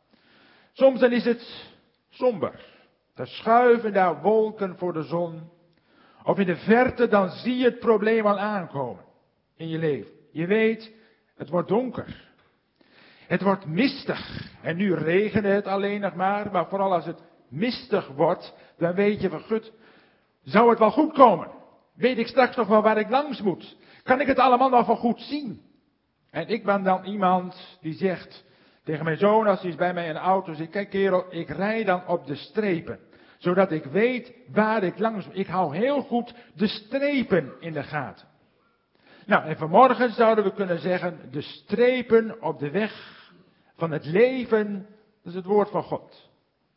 Soms dan is het somber. Dan schuiven daar wolken voor de zon. Of in de verte dan zie je het probleem al aankomen in je leven. Je weet, het wordt donker. Het wordt mistig. En nu regende het alleen nog maar vooral als het mistig wordt, dan weet je van gut, zou het wel goed komen? Weet ik straks nog wel waar ik langs moet? Kan ik het allemaal nog wel goed zien? En ik ben dan iemand die zegt tegen mijn zoon als hij is bij mij in de auto zit, kijk kerel, ik rij dan op de strepen. Zodat ik weet waar ik langs moet. Ik hou heel goed de strepen in de gaten. Nou, en vanmorgen zouden we kunnen zeggen, de strepen op de weg van het leven, dat is het woord van God.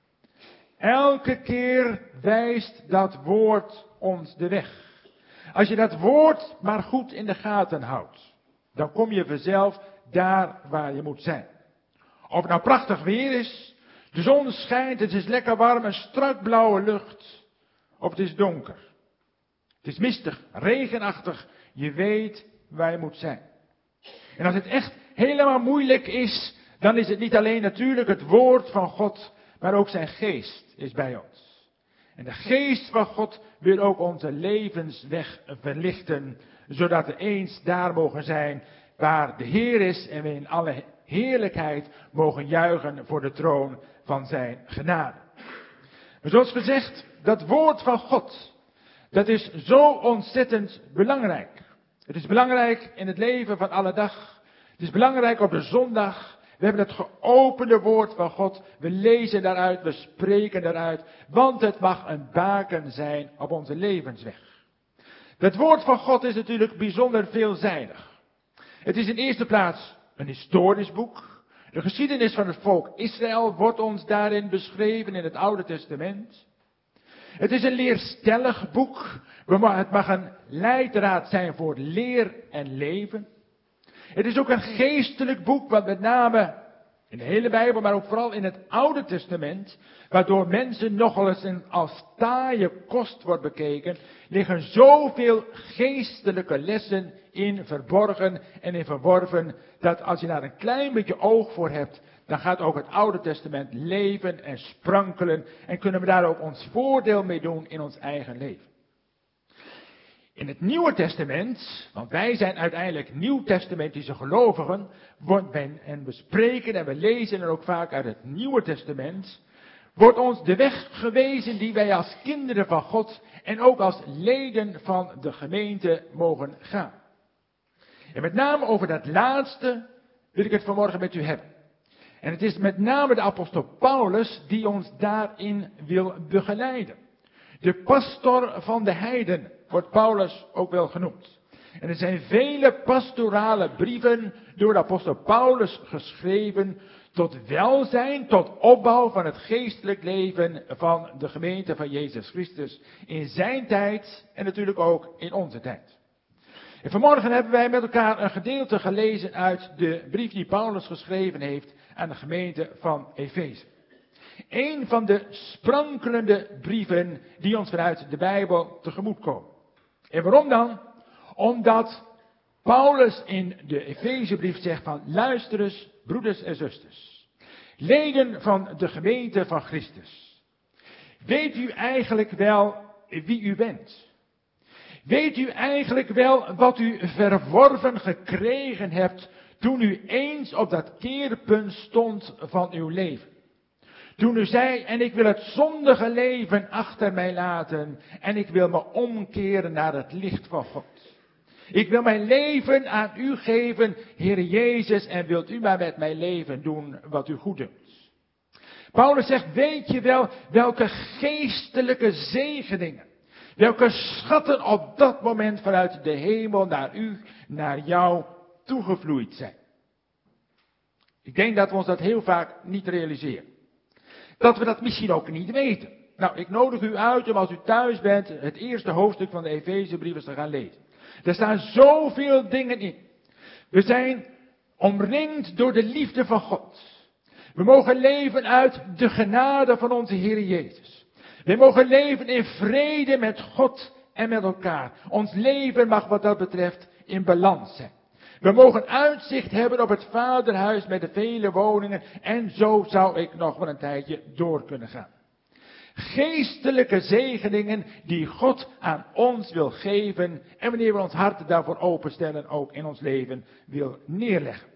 Elke keer wijst dat woord ons de weg. Als je dat woord maar goed in de gaten houdt, dan kom je vanzelf daar waar je moet zijn. Of het nou prachtig weer is, de zon schijnt, het is lekker warm, een strak blauwe lucht, of het is donker. Het is mistig, regenachtig, je weet waar je moet zijn. En als het echt helemaal moeilijk is, dan is het niet alleen natuurlijk het woord van God, maar ook zijn geest is bij ons. En de geest van God wil ook onze levensweg verlichten, zodat we eens daar mogen zijn waar de Heer is en we in alle heerlijkheid mogen juichen voor de troon van zijn genade. Maar zoals gezegd, dat woord van God, dat is zo ontzettend belangrijk. Het is belangrijk in het leven van alle dag. Het is belangrijk op de zondag. We hebben het geopende woord van God. We lezen daaruit, we spreken daaruit. Want het mag een baken zijn op onze levensweg. Het woord van God is natuurlijk bijzonder veelzijdig. Het is in eerste plaats een historisch boek. De geschiedenis van het volk Israël wordt ons daarin beschreven in het Oude Testament. Het is een leerstellig boek. Het mag een leidraad zijn voor leer en leven. Het is ook een geestelijk boek, wat met name in de hele Bijbel, maar ook vooral in het Oude Testament, waardoor mensen nogal eens als taaie kost wordt bekeken, liggen zoveel geestelijke lessen in verborgen en in verworven, dat als je daar een klein beetje oog voor hebt, dan gaat ook het Oude Testament leven en sprankelen en kunnen we daar ook ons voordeel mee doen in ons eigen leven. In het Nieuwe Testament, want wij zijn uiteindelijk nieuwtestamentische gelovigen, en we spreken en we lezen er ook vaak uit het Nieuwe Testament, wordt ons de weg gewezen die wij als kinderen van God en ook als leden van de gemeente mogen gaan. En met name over dat laatste wil ik het vanmorgen met u hebben. En het is met name de apostel Paulus die ons daarin wil begeleiden. De pastor van de heiden wordt Paulus ook wel genoemd. En er zijn vele pastorale brieven door de apostel Paulus geschreven tot welzijn, tot opbouw van het geestelijk leven van de gemeente van Jezus Christus in zijn tijd en natuurlijk ook in onze tijd. En vanmorgen hebben wij met elkaar een gedeelte gelezen uit de brief die Paulus geschreven heeft aan de gemeente van Efeze. Een van de sprankelende brieven die ons vanuit de Bijbel tegemoet komen. En waarom dan? Omdat Paulus in de Efezebrief zegt van luister eens, broeders en zusters. Leden van de gemeente van Christus. Weet u eigenlijk wel wie u bent? Weet u eigenlijk wel wat u verworven gekregen hebt toen u eens op dat keerpunt stond van uw leven? Toen u zei, en ik wil het zondige leven achter mij laten en ik wil me omkeren naar het licht van God. Ik wil mijn leven aan u geven, Heer Jezus, en wilt u maar met mijn leven doen wat u goed doet. Paulus zegt, weet je wel welke geestelijke zegeningen, welke schatten op dat moment vanuit de hemel naar u, naar jou toegevloeid zijn. Ik denk dat we ons dat heel vaak niet realiseren. Dat we dat misschien ook niet weten. Nou, ik nodig u uit om als u thuis bent het eerste hoofdstuk van de Efezebrief te gaan lezen. Er staan zoveel dingen in. We zijn omringd door de liefde van God. We mogen leven uit de genade van onze Heer Jezus. We mogen leven in vrede met God en met elkaar. Ons leven mag wat dat betreft in balans zijn. We mogen uitzicht hebben op het vaderhuis met de vele woningen. En zo zou ik nog wel een tijdje door kunnen gaan. Geestelijke zegeningen die God aan ons wil geven. En wanneer we ons hart daarvoor openstellen, ook in ons leven wil neerleggen.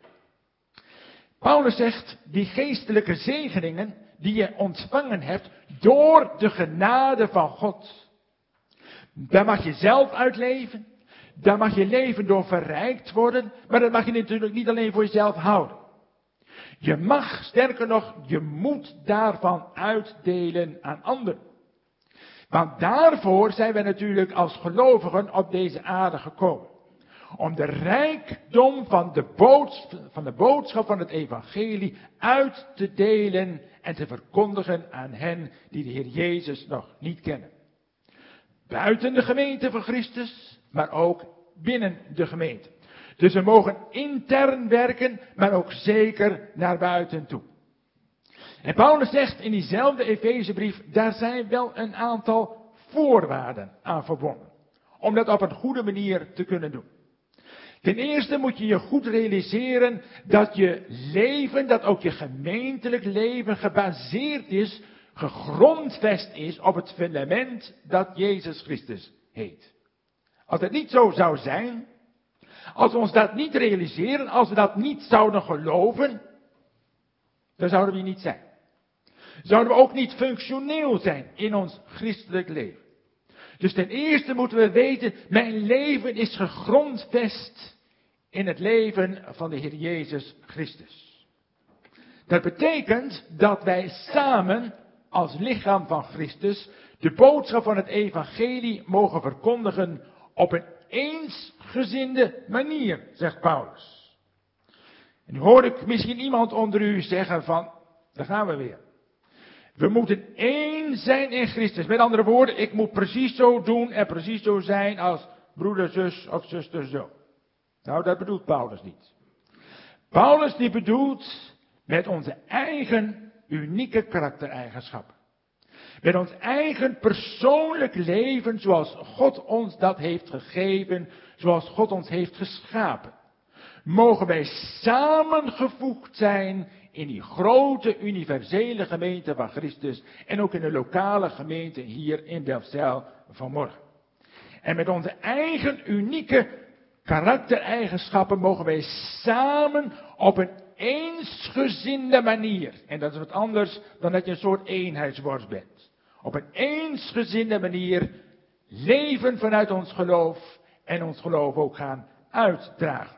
Paulus zegt, die geestelijke zegeningen die je ontvangen hebt door de genade van God. Daar mag je zelf uit leven. Daar mag je leven door verrijkt worden. Maar dat mag je natuurlijk niet alleen voor jezelf houden. Je mag, sterker nog, je moet daarvan uitdelen aan anderen. Want daarvoor zijn we natuurlijk als gelovigen op deze aarde gekomen. Om de rijkdom van de boodschap van het evangelie uit te delen en te verkondigen aan hen die de Heer Jezus nog niet kennen. Buiten de gemeente van Christus, maar ook binnen de gemeente. Dus we mogen intern werken, maar ook zeker naar buiten toe. En Paulus zegt in diezelfde Efezebrief, daar zijn wel een aantal voorwaarden aan verbonden. Om dat op een goede manier te kunnen doen. Ten eerste moet je je goed realiseren dat je leven, dat ook je gemeentelijk leven gebaseerd is, gegrondvest is op het fundament dat Jezus Christus heet. Als het niet zo zou zijn, als we ons dat niet realiseren, als we dat niet zouden geloven, dan zouden we hier niet zijn. Zouden we ook niet functioneel zijn in ons christelijk leven. Dus ten eerste moeten we weten, mijn leven is gegrondvest in het leven van de Heer Jezus Christus. Dat betekent dat wij samen als lichaam van Christus de boodschap van het evangelie mogen verkondigen op een eensgezinde manier, zegt Paulus. En nu hoor ik misschien iemand onder u zeggen van, daar gaan we weer. We moeten één zijn in Christus. Met andere woorden, ik moet precies zo doen en precies zo zijn als broeder, zus of zuster zo. Nou, dat bedoelt Paulus niet. Paulus die bedoelt met onze eigen unieke karaktereigenschappen. Met ons eigen persoonlijk leven zoals God ons dat heeft gegeven, zoals God ons heeft geschapen. Mogen wij samengevoegd zijn in die grote universele gemeente van Christus en ook in de lokale gemeente hier in Delfzijl vanmorgen. En met onze eigen unieke karaktereigenschappen mogen wij samen op een eensgezinde manier, en dat is wat anders dan dat je een soort eenheidsworst bent, op een eensgezinde manier leven vanuit ons geloof en ons geloof ook gaan uitdragen.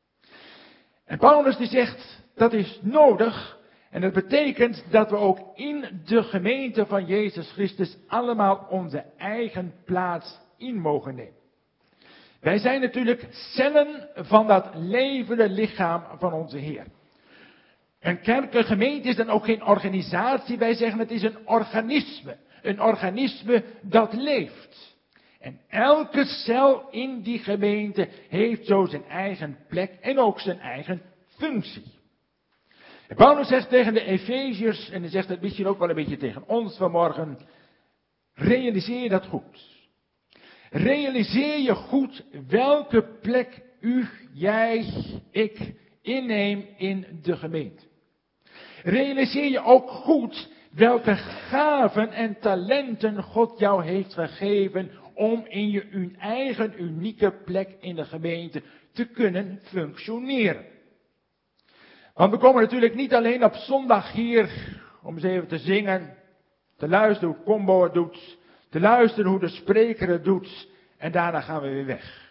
En Paulus die zegt, dat is nodig en dat betekent dat we ook in de gemeente van Jezus Christus allemaal onze eigen plaats in mogen nemen. Wij zijn natuurlijk cellen van dat levende lichaam van onze Heer. Een kerk, een gemeente is dan ook geen organisatie, wij zeggen het is een organisme. Een organisme dat leeft. En elke cel in die gemeente heeft zo zijn eigen plek en ook zijn eigen functie. En Paulus zegt tegen de Efeziërs, en hij zegt het misschien ook wel een beetje tegen ons vanmorgen, realiseer je dat goed. Realiseer je goed welke plek u, jij, ik inneem in de gemeente. Realiseer je ook goed welke gaven en talenten God jou heeft gegeven om in je eigen unieke plek in de gemeente te kunnen functioneren. Want we komen natuurlijk niet alleen op zondag hier om eens even te zingen, te luisteren hoe Combo het doet, te luisteren hoe de spreker het doet en daarna gaan we weer weg.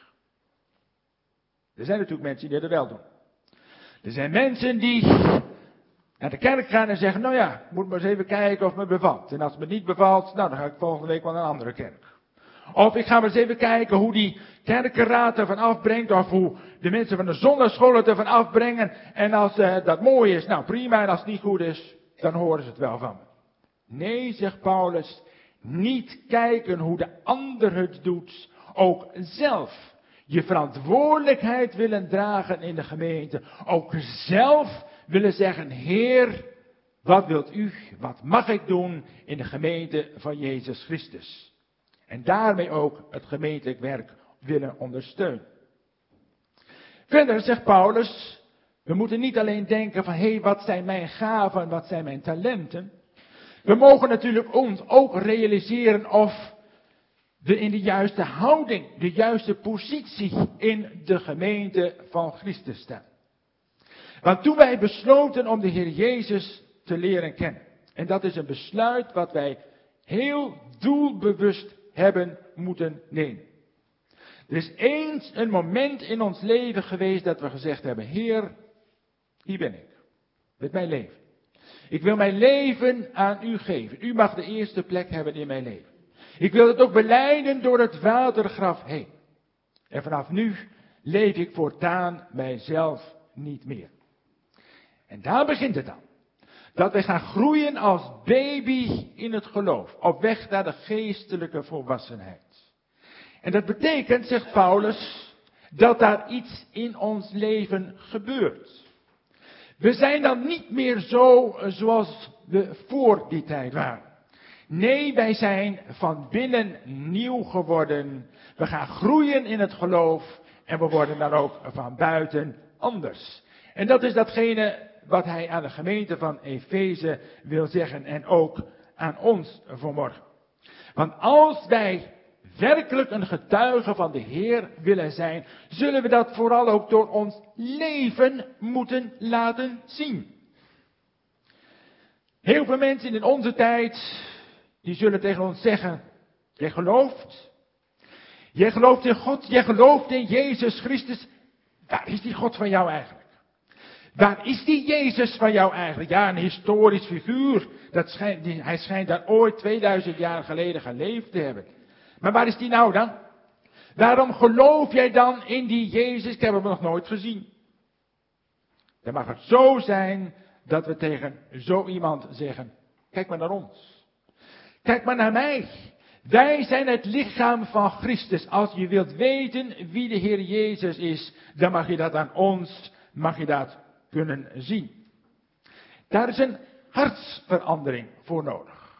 Er zijn natuurlijk mensen die dat wel doen. Er zijn mensen die naar de kerk gaan en zeggen, nou ja, ik moet maar eens even kijken of het me bevalt. En als het me niet bevalt, nou dan ga ik volgende week wel naar een andere kerk. Of ik ga maar eens even kijken hoe die kerkenraad ervan afbrengt, of hoe de mensen van de zondagschool het ervan afbrengen. En als dat mooi is, nou prima, en als het niet goed is, dan horen ze het wel van me. Nee, zegt Paulus, niet kijken hoe de ander het doet, ook zelf je verantwoordelijkheid willen dragen in de gemeente. Ook zelf willen zeggen, Heer, wat wilt u, wat mag ik doen in de gemeente van Jezus Christus? En daarmee ook het gemeentelijk werk willen ondersteunen. Verder zegt Paulus, we moeten niet alleen denken van, hé, wat zijn mijn gaven en wat zijn mijn talenten? We mogen natuurlijk ons ook realiseren of we in de juiste houding, de juiste positie in de gemeente van Christus staan. Want toen wij besloten om de Heer Jezus te leren kennen, en dat is een besluit wat wij heel doelbewust hebben moeten nemen. Er is eens een moment in ons leven geweest dat we gezegd hebben, Heer, hier ben ik, met mijn leven. Ik wil mijn leven aan u geven. U mag de eerste plek hebben in mijn leven. Ik wil het ook belijden door het watergraf heen. En vanaf nu leef ik voortaan mijzelf niet meer. En daar begint het dan. Dat wij gaan groeien als baby in het geloof. Op weg naar de geestelijke volwassenheid. En dat betekent, zegt Paulus, dat daar iets in ons leven gebeurt. We zijn dan niet meer zo zoals we voor die tijd waren. Nee, wij zijn van binnen nieuw geworden. We gaan groeien in het geloof. En we worden dan ook van buiten anders. En dat is datgene wat hij aan de gemeente van Efeze wil zeggen en ook aan ons vanmorgen. Want als wij werkelijk een getuige van de Heer willen zijn, zullen we dat vooral ook door ons leven moeten laten zien. Heel veel mensen in onze tijd, die zullen tegen ons zeggen, jij gelooft in God, jij gelooft in Jezus Christus. Waar is die God van jou eigenlijk? Waar is die Jezus van jou eigenlijk? Ja, een historisch figuur. Hij schijnt daar ooit 2000 jaar geleden geleefd te hebben. Maar waar is die nou dan? Waarom geloof jij dan in die Jezus? Ik heb hem nog nooit gezien. Dan mag het zo zijn dat we tegen zo iemand zeggen, kijk maar naar ons. Kijk maar naar mij. Wij zijn het lichaam van Christus. Als je wilt weten wie de Heer Jezus is, dan mag je dat aan ons, mag je dat kunnen zien. Daar is een hartsverandering voor nodig.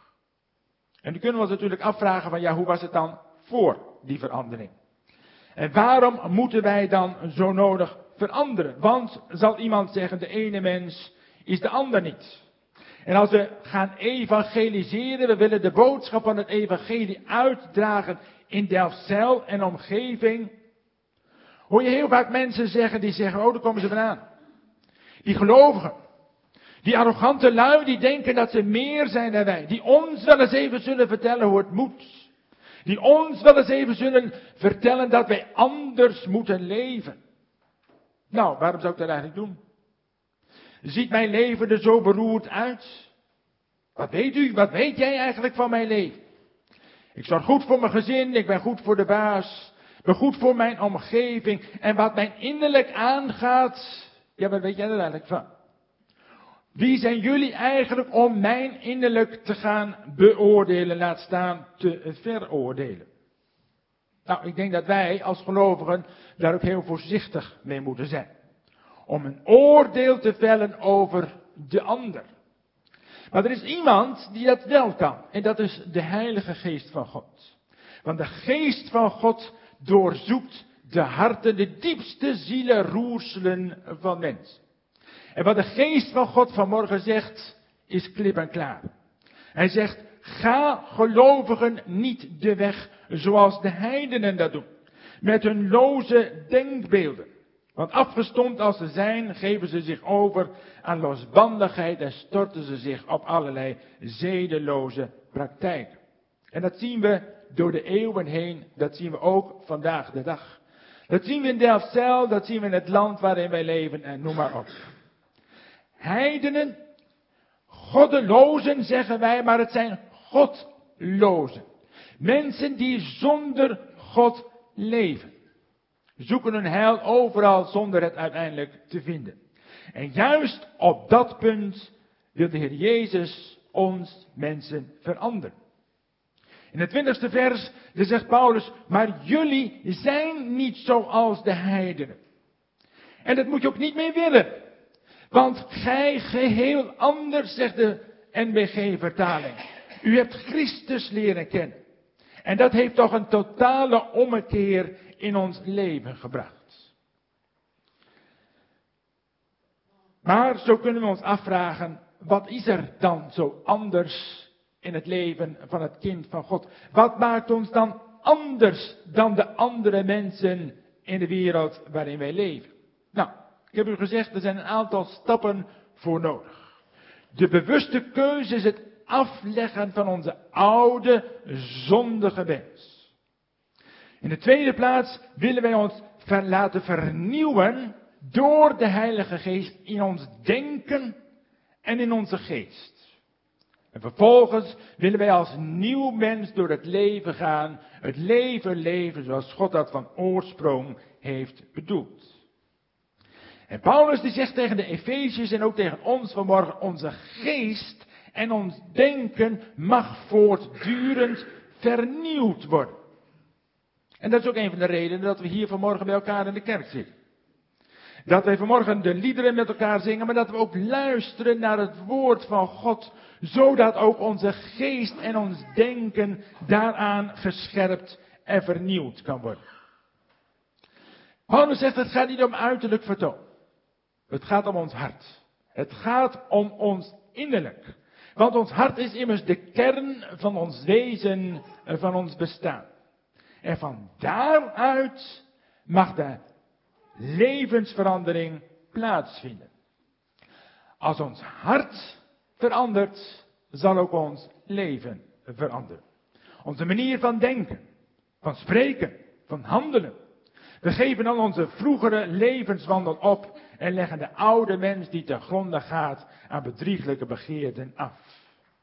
En nu kunnen we ons natuurlijk afvragen van, ja, hoe was het dan voor die verandering? En waarom moeten wij dan zo nodig veranderen? Want, zal iemand zeggen, de ene mens is de ander niet. En als we gaan evangeliseren, we willen de boodschap van het evangelie uitdragen in Delfzijl en omgeving, hoor je heel vaak mensen zeggen, die zeggen, oh, daar komen ze vandaan. Die gelovigen, die arrogante lui, die denken dat ze meer zijn dan wij. Die ons wel eens even zullen vertellen hoe het moet. Die ons wel eens even zullen vertellen dat wij anders moeten leven. Nou, waarom zou ik dat eigenlijk doen? Ziet mijn leven er zo beroerd uit? Wat weet u? Wat weet jij eigenlijk van mijn leven? Ik zorg goed voor mijn gezin, ik ben goed voor de baas, ik ben goed voor mijn omgeving. En wat mijn innerlijk aangaat, ja, wat weet jij er eigenlijk van? Wie zijn jullie eigenlijk om mijn innerlijk te gaan beoordelen, laat staan te veroordelen? Nou, ik denk dat wij als gelovigen daar ook heel voorzichtig mee moeten zijn. Om een oordeel te vellen over de ander. Maar er is iemand die dat wel kan. En dat is de Heilige Geest van God. Want de Geest van God doorzoekt de harten, de diepste zielenroerselen van mensen. En wat de Geest van God vanmorgen zegt, is klip en klaar. Hij zegt, ga gelovigen niet de weg zoals de heidenen dat doen. Met hun loze denkbeelden. Want afgestompt als ze zijn, geven ze zich over aan losbandigheid en storten ze zich op allerlei zedeloze praktijken. En dat zien we door de eeuwen heen, dat zien we ook vandaag de dag. Dat zien we in Delfzijl, dat zien we in het land waarin wij leven en noem maar op. Heidenen, goddelozen zeggen wij, maar het zijn godlozen. Mensen die zonder God leven. Zoeken hun heil overal zonder het uiteindelijk te vinden. En juist op dat punt wil de Heer Jezus ons mensen veranderen. In het 20e vers zegt Paulus, maar jullie zijn niet zoals de heidenen. En dat moet je ook niet meer willen. Want gij geheel anders, zegt de NBG-vertaling. U hebt Christus leren kennen. En dat heeft toch een totale ommekeer in ons leven gebracht. Maar zo kunnen we ons afvragen, wat is er dan zo anders in het leven van het kind van God? Wat maakt ons dan anders dan de andere mensen in de wereld waarin wij leven? Nou, ik heb u gezegd, er zijn een aantal stappen voor nodig. De bewuste keuze is het afleggen van onze oude, zondige wens. In de tweede plaats willen wij ons laten vernieuwen door de Heilige Geest in ons denken en in onze geest. En vervolgens willen wij als nieuw mens door het leven gaan, het leven leven zoals God dat van oorsprong heeft bedoeld. En Paulus die zegt tegen de Efeziërs en ook tegen ons vanmorgen, onze geest en ons denken mag voortdurend vernieuwd worden. En dat is ook een van de redenen dat we hier vanmorgen bij elkaar in de kerk zitten. Dat wij vanmorgen de liederen met elkaar zingen, maar dat we ook luisteren naar het woord van God, zodat ook onze geest en ons denken daaraan gescherpt en vernieuwd kan worden. Paulus zegt, het gaat niet om uiterlijk vertoon. Het gaat om ons hart. Het gaat om ons innerlijk. Want ons hart is immers de kern van ons wezen, van ons bestaan. En van daaruit mag de levensverandering plaatsvinden. Als ons hart verandert, zal ook ons leven veranderen. Onze manier van denken, van spreken, van handelen. We geven dan onze vroegere levenswandel op en leggen de oude mens die ten gronde gaat aan bedrieglijke begeerten af.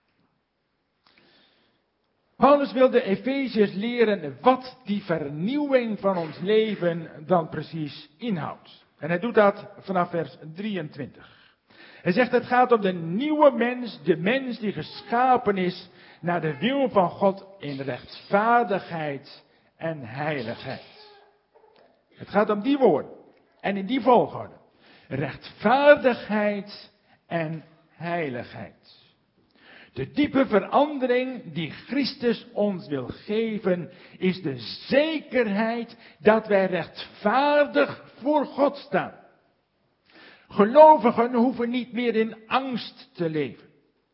Paulus wil de Efeziërs leren wat die vernieuwing van ons leven dan precies inhoudt. En hij doet dat vanaf vers 23. Hij zegt het gaat om de nieuwe mens, de mens die geschapen is naar de wil van God in rechtvaardigheid en heiligheid. Het gaat om die woorden en in die volgorde. Rechtvaardigheid en heiligheid. De diepe verandering die Christus ons wil geven, is de zekerheid dat wij rechtvaardig voor God staan. Gelovigen hoeven niet meer in angst te leven.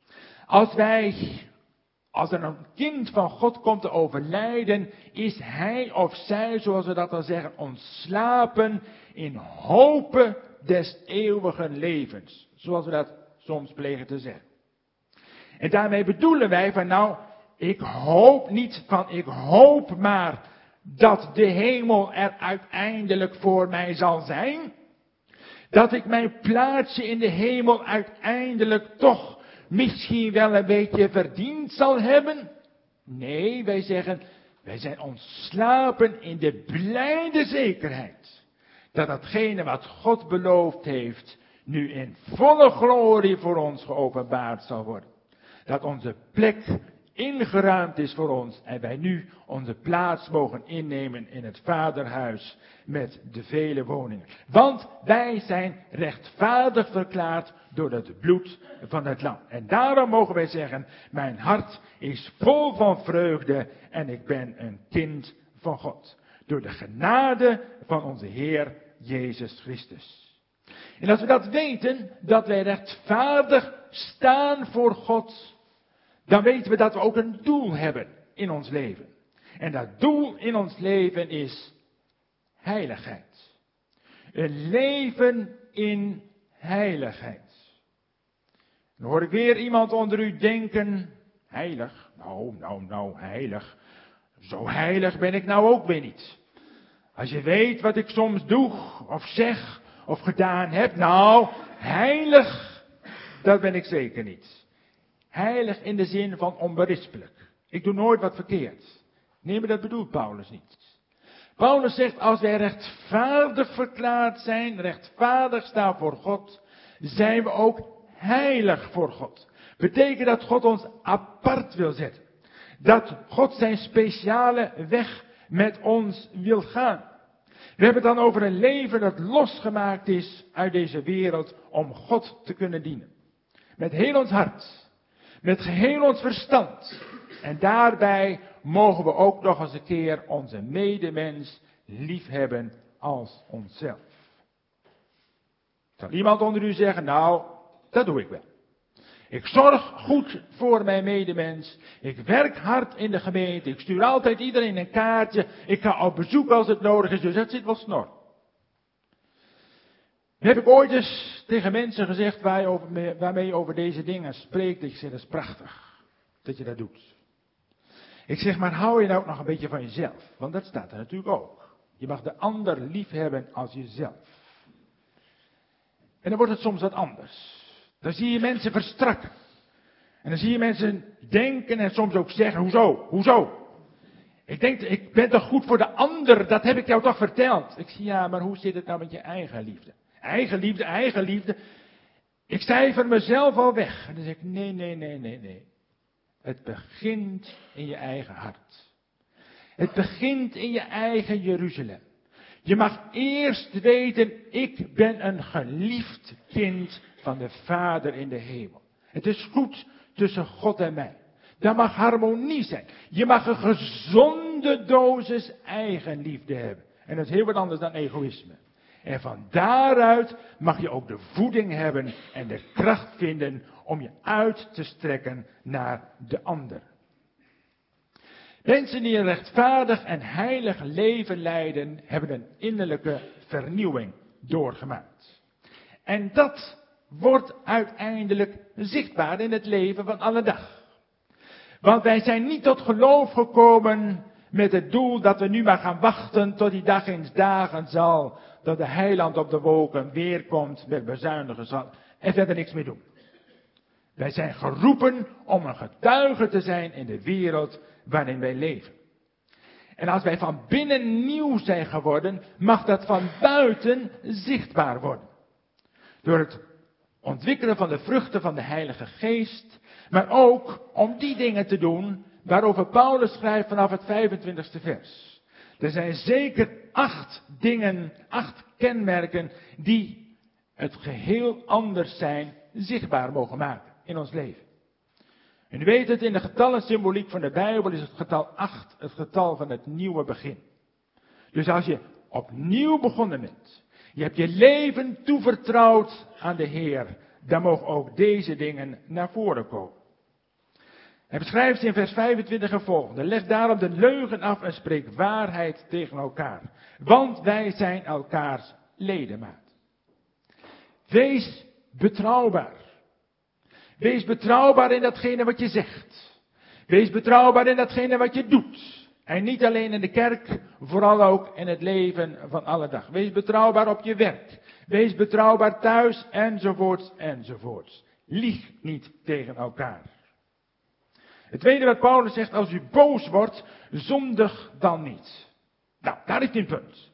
Als er een kind van God komt te overlijden, is hij of zij, zoals we dat dan zeggen, ontslapen in hopen des eeuwigen levens. Zoals we dat soms plegen te zeggen. En daarmee bedoelen wij van ik hoop maar dat de hemel er uiteindelijk voor mij zal zijn. Dat ik mijn plaatsje in de hemel uiteindelijk toch misschien wel een beetje verdiend zal hebben. Nee, wij zeggen, wij zijn ontslapen in de blijde zekerheid dat datgene wat God beloofd heeft, nu in volle glorie voor ons geopenbaard zal worden. Dat onze plek ingeruimd is voor ons en wij nu onze plaats mogen innemen in het Vaderhuis met de vele woningen. Want wij zijn rechtvaardig verklaard door het bloed van het lam. En daarom mogen wij zeggen, mijn hart is vol van vreugde en ik ben een kind van God. Door de genade van onze Heer Jezus Christus. En als we dat weten, dat wij rechtvaardig staan voor God, dan weten we dat we ook een doel hebben in ons leven. En dat doel in ons leven is heiligheid. Een leven in heiligheid. Dan hoor ik weer iemand onder u denken, heilig? Nou, heilig. Zo heilig ben ik nou ook weer niet. Als je weet wat ik soms doe, of zeg, of gedaan heb, heilig, dat ben ik zeker niet. Heilig in de zin van onberispelijk. Ik doe nooit wat verkeerd. Nee, maar dat bedoelt Paulus niet. Paulus zegt, als wij rechtvaardig verklaard zijn, rechtvaardig staan voor God, zijn we ook heilig voor God. Betekent dat God ons apart wil zetten. Dat God zijn speciale weg met ons wil gaan. We hebben het dan over een leven dat losgemaakt is uit deze wereld om God te kunnen dienen. Met heel ons hart. Met geheel ons verstand. En daarbij mogen we ook nog eens een keer onze medemens liefhebben als onszelf. Zal iemand onder u zeggen, dat doe ik wel. Ik zorg goed voor mijn medemens. Ik werk hard in de gemeente. Ik stuur altijd iedereen een kaartje. Ik ga op bezoek als het nodig is. Dus dat zit wel snor. Heb ik ooit eens tegen mensen gezegd waarmee je over deze dingen spreekt. Ik zeg, dat is prachtig dat je dat doet. Ik zeg, maar hou je nou ook nog een beetje van jezelf? Want dat staat er natuurlijk ook. Je mag de ander lief hebben als jezelf. En dan wordt het soms wat anders. Dan zie je mensen verstrakken. En dan zie je mensen denken en soms ook zeggen, hoezo? Ik ben toch goed voor de ander, dat heb ik jou toch verteld. Ik zeg, ja, maar hoe zit het nou met je eigen liefde? Eigen liefde. Ik cijfer mezelf al weg. En dan zeg ik, nee. Het begint in je eigen hart. Het begint in je eigen Jeruzalem. Je mag eerst weten, ik ben een geliefd kind van de Vader in de hemel. Het is goed tussen God en mij. Daar mag harmonie zijn. Je mag een gezonde dosis eigenliefde hebben. En dat is heel wat anders dan egoïsme. En van daaruit mag je ook de voeding hebben en de kracht vinden om je uit te strekken naar de ander. Mensen die een rechtvaardig en heilig leven leiden, hebben een innerlijke vernieuwing doorgemaakt. En dat wordt uiteindelijk zichtbaar in het leven van alle dag. Want wij zijn niet tot geloof gekomen met het doel dat we nu maar gaan wachten tot die dag eens dagen zal, dat de heiland op de wolken weerkomt met bezuinigen zal en verder niks meer doen. Wij zijn geroepen om een getuige te zijn in de wereld waarin wij leven. En als wij van binnen nieuw zijn geworden, mag dat van buiten zichtbaar worden. Door het ontwikkelen van de vruchten van de Heilige Geest, maar ook om die dingen te doen waarover Paulus schrijft vanaf het 25e vers. Er zijn zeker 8 dingen, 8 kenmerken die het geheel anders zijn, zichtbaar mogen maken in ons leven. En u weet het, in de getallensymboliek van de Bijbel is het getal 8 het getal van het nieuwe begin. Dus als je opnieuw begonnen bent, je hebt je leven toevertrouwd aan de Heer, dan mogen ook deze dingen naar voren komen. Hij beschrijft in vers 25 en volgende: leg daarom de leugen af en spreek waarheid tegen elkaar, want wij zijn elkaars ledemaat. Wees betrouwbaar. Wees betrouwbaar in datgene wat je zegt. Wees betrouwbaar in datgene wat je doet. En niet alleen in de kerk, vooral ook in het leven van alle dag. Wees betrouwbaar op je werk. Wees betrouwbaar thuis, enzovoorts, enzovoorts. Lieg niet tegen elkaar. Het tweede wat Paulus zegt: als u boos wordt, zondig dan niet. Nou, daar is een punt.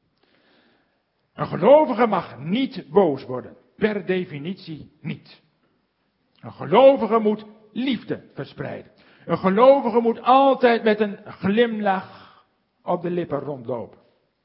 Een gelovige mag niet boos worden. Per definitie niet. Een gelovige moet liefde verspreiden. Een gelovige moet altijd met een glimlach op de lippen rondlopen.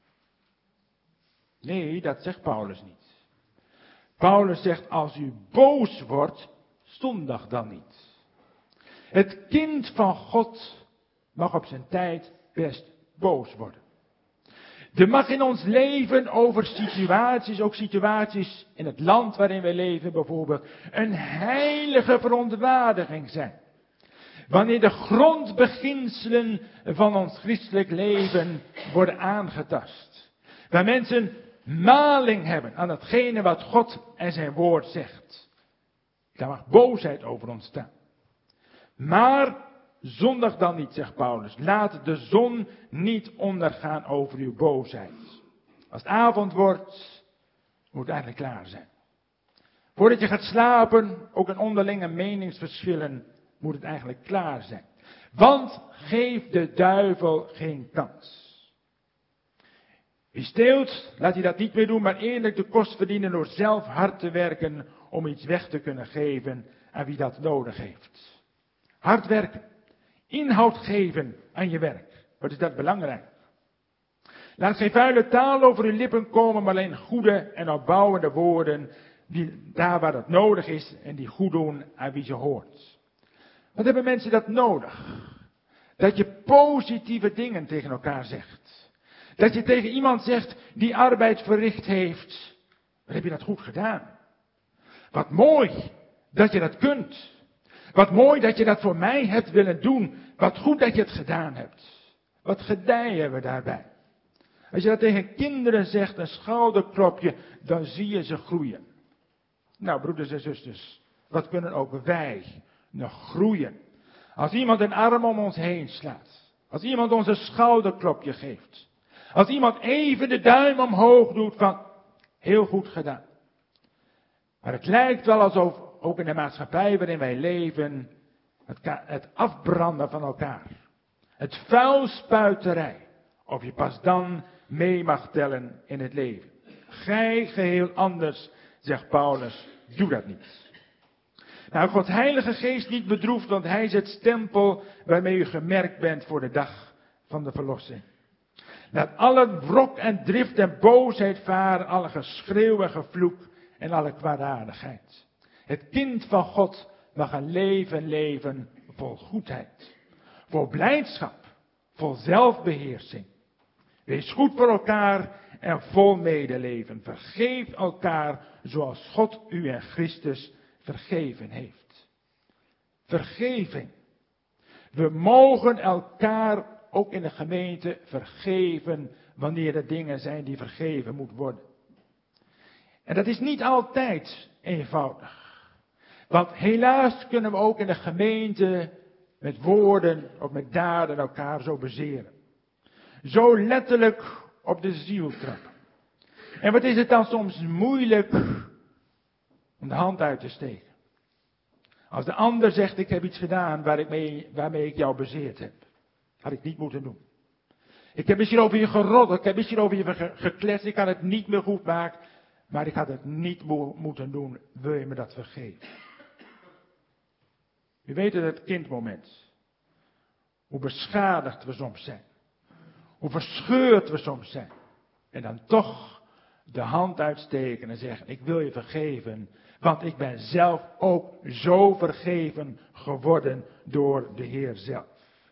Nee, dat zegt Paulus niet. Paulus zegt: als u boos wordt, zondig dan niet. Het kind van God mag op zijn tijd best boos worden. Er mag in ons leven over situaties, ook situaties in het land waarin we leven bijvoorbeeld, een heilige verontwaardiging zijn. Wanneer de grondbeginselen van ons christelijk leven worden aangetast. Waar mensen maling hebben aan hetgene wat God en zijn woord zegt. Daar mag boosheid over ontstaan. Maar zondig dan niet, zegt Paulus. Laat de zon niet ondergaan over uw boosheid. Als het avond wordt, moet het eigenlijk klaar zijn. Voordat je gaat slapen, ook in onderlinge meningsverschillen, moet het eigenlijk klaar zijn. Want geef de duivel geen kans. Wie steelt, laat hij dat niet meer doen, maar eerlijk de kost verdienen door zelf hard te werken om iets weg te kunnen geven aan wie dat nodig heeft. Hard werken. Inhoud geven aan je werk. Wat is dat belangrijk? Laat geen vuile taal over uw lippen komen, maar alleen goede en opbouwende woorden, die daar waar het nodig is en die goed doen aan wie ze hoort. Wat hebben mensen dat nodig? Dat je positieve dingen tegen elkaar zegt. Dat je tegen iemand zegt die arbeid verricht heeft: wat heb je dat goed gedaan? Wat mooi dat je dat kunt. Wat mooi dat je dat voor mij hebt willen doen. Wat goed dat je het gedaan hebt. Wat gedijen we daarbij. Als je dat tegen kinderen zegt, een schouderklopje, dan zie je ze groeien. Nou, broeders en zusters, wat kunnen ook wij nog groeien? Als iemand een arm om ons heen slaat. Als iemand ons een schouderklopje geeft. Als iemand even de duim omhoog doet van: heel goed gedaan. Maar het lijkt wel alsof ook in de maatschappij waarin wij leven, het afbranden van elkaar. Het vuilspuiterij. Of je pas dan mee mag tellen in het leven. Gij geheel anders, zegt Paulus, doe dat niet. Nou, Gods Heilige Geest niet bedroefd, want hij is het stempel waarmee u gemerkt bent voor de dag van de verlossing. Laat alle wrok en drift en boosheid varen, alle geschreeuw en gevloek en alle kwaadaardigheid. Het kind van God mag een leven leven vol goedheid, vol blijdschap, vol zelfbeheersing. Wees goed voor elkaar en vol medeleven. Vergeef elkaar zoals God u en Christus vergeven heeft. Vergeving. We mogen elkaar ook in de gemeente vergeven wanneer er dingen zijn die vergeven moeten worden. En dat is niet altijd eenvoudig. Want helaas kunnen we ook in de gemeente met woorden of met daden elkaar zo bezeren. Zo letterlijk op de ziel trappen. En wat is het dan soms moeilijk om de hand uit te steken. Als de ander zegt, ik heb iets gedaan waarmee ik jou bezeerd heb. Had ik niet moeten doen. Ik heb misschien over je geroddeld, ik heb misschien over je gekletst, ik kan het niet meer goed maken. Maar ik had het niet moeten doen, wil je me dat vergeven? U weet het kindmoment. Hoe beschadigd we soms zijn. Hoe verscheurd we soms zijn. En dan toch de hand uitsteken en zeggen, ik wil je vergeven. Want ik ben zelf ook zo vergeven geworden door de Heer zelf.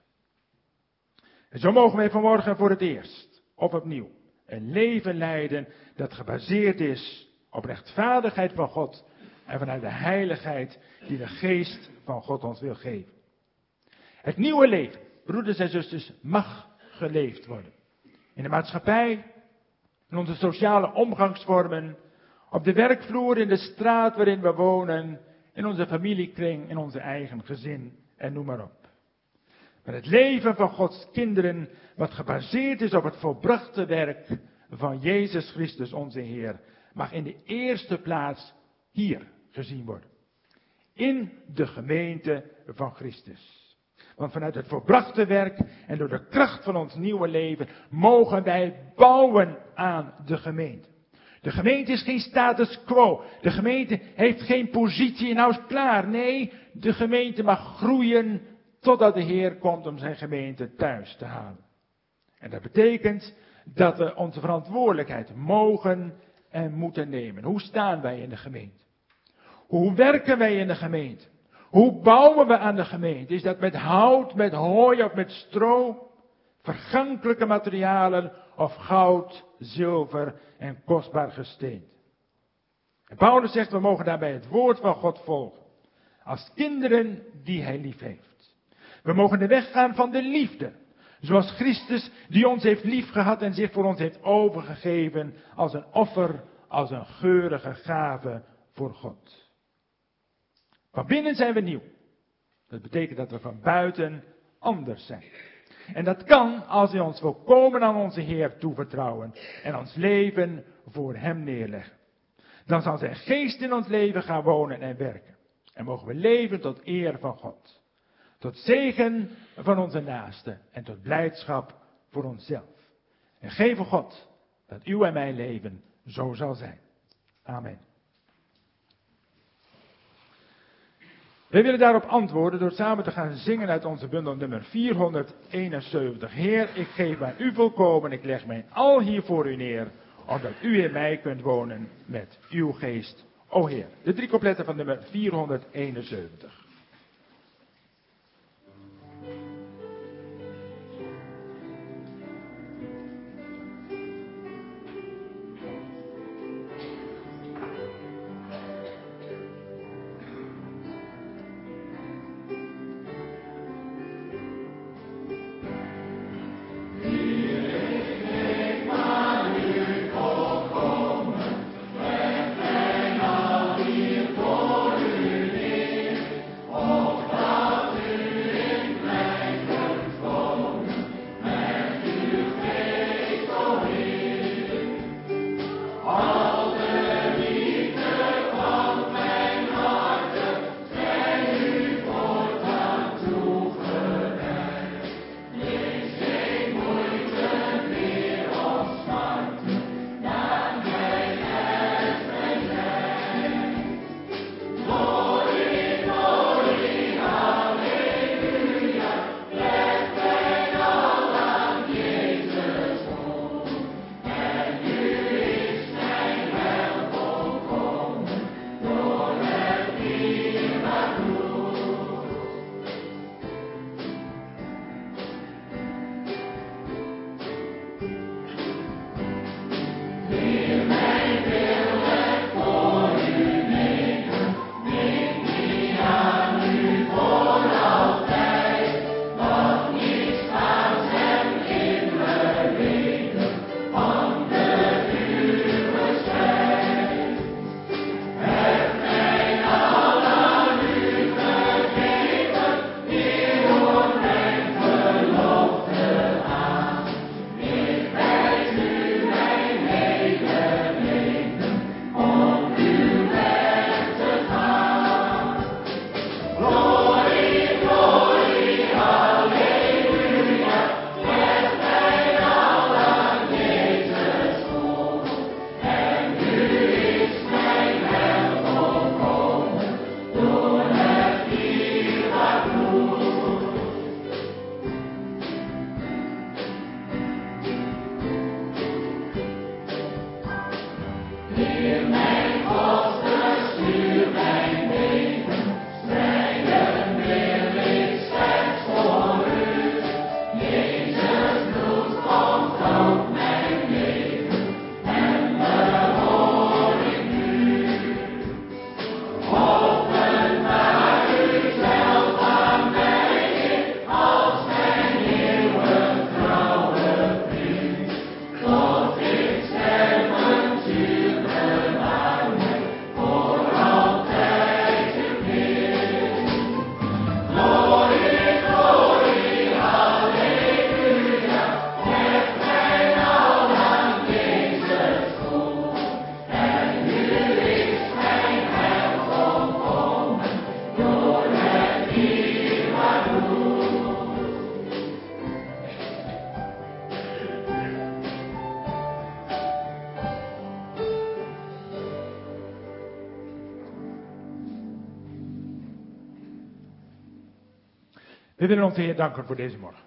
En zo mogen wij vanmorgen voor het eerst, of opnieuw, een leven leiden dat gebaseerd is op rechtvaardigheid van God en vanuit de heiligheid die de geest van God ons wil geven. Het nieuwe leven, broeders en zusters, mag geleefd worden. In de maatschappij, in onze sociale omgangsvormen, op de werkvloer, in de straat waarin we wonen, in onze familiekring, in onze eigen gezin en noem maar op. Maar het leven van Gods kinderen, wat gebaseerd is op het volbrachte werk van Jezus Christus onze Heer, mag in de eerste plaats hier gezien worden. In de gemeente van Christus. Want vanuit het volbrachte werk en door de kracht van ons nieuwe leven mogen wij bouwen aan de gemeente. De gemeente is geen status quo. De gemeente heeft geen positie en nou is klaar. Nee, de gemeente mag groeien totdat de Heer komt om zijn gemeente thuis te halen. En dat betekent dat we onze verantwoordelijkheid mogen en moeten nemen. Hoe staan wij in de gemeente? Hoe werken wij in de gemeente? Hoe bouwen we aan de gemeente? Is dat met hout, met hooi of met stro? Vergankelijke materialen of goud, zilver en kostbaar gesteend? En Paulus zegt, we mogen daarbij het woord van God volgen. Als kinderen die hij lief heeft. We mogen de weg gaan van de liefde. Zoals Christus die ons heeft liefgehad en zich voor ons heeft overgegeven als een offer, als een geurige gave voor God. Van binnen zijn we nieuw. Dat betekent dat we van buiten anders zijn. En dat kan als we ons volkomen aan onze Heer toevertrouwen en ons leven voor Hem neerleggen. Dan zal zijn geest in ons leven gaan wonen en werken. En mogen we leven tot eer van God. Tot zegen van onze naasten en tot blijdschap voor onszelf. En geve God dat uw en mijn leven zo zal zijn. Amen. Wij willen daarop antwoorden door samen te gaan zingen uit onze bundel nummer 471. Heer, ik geef aan u volkomen, ik leg mijn al hier voor u neer, opdat u in mij kunt wonen met uw geest, o Heer. De 3 coupletten van nummer 471. We willen onze Heer danken voor deze morgen.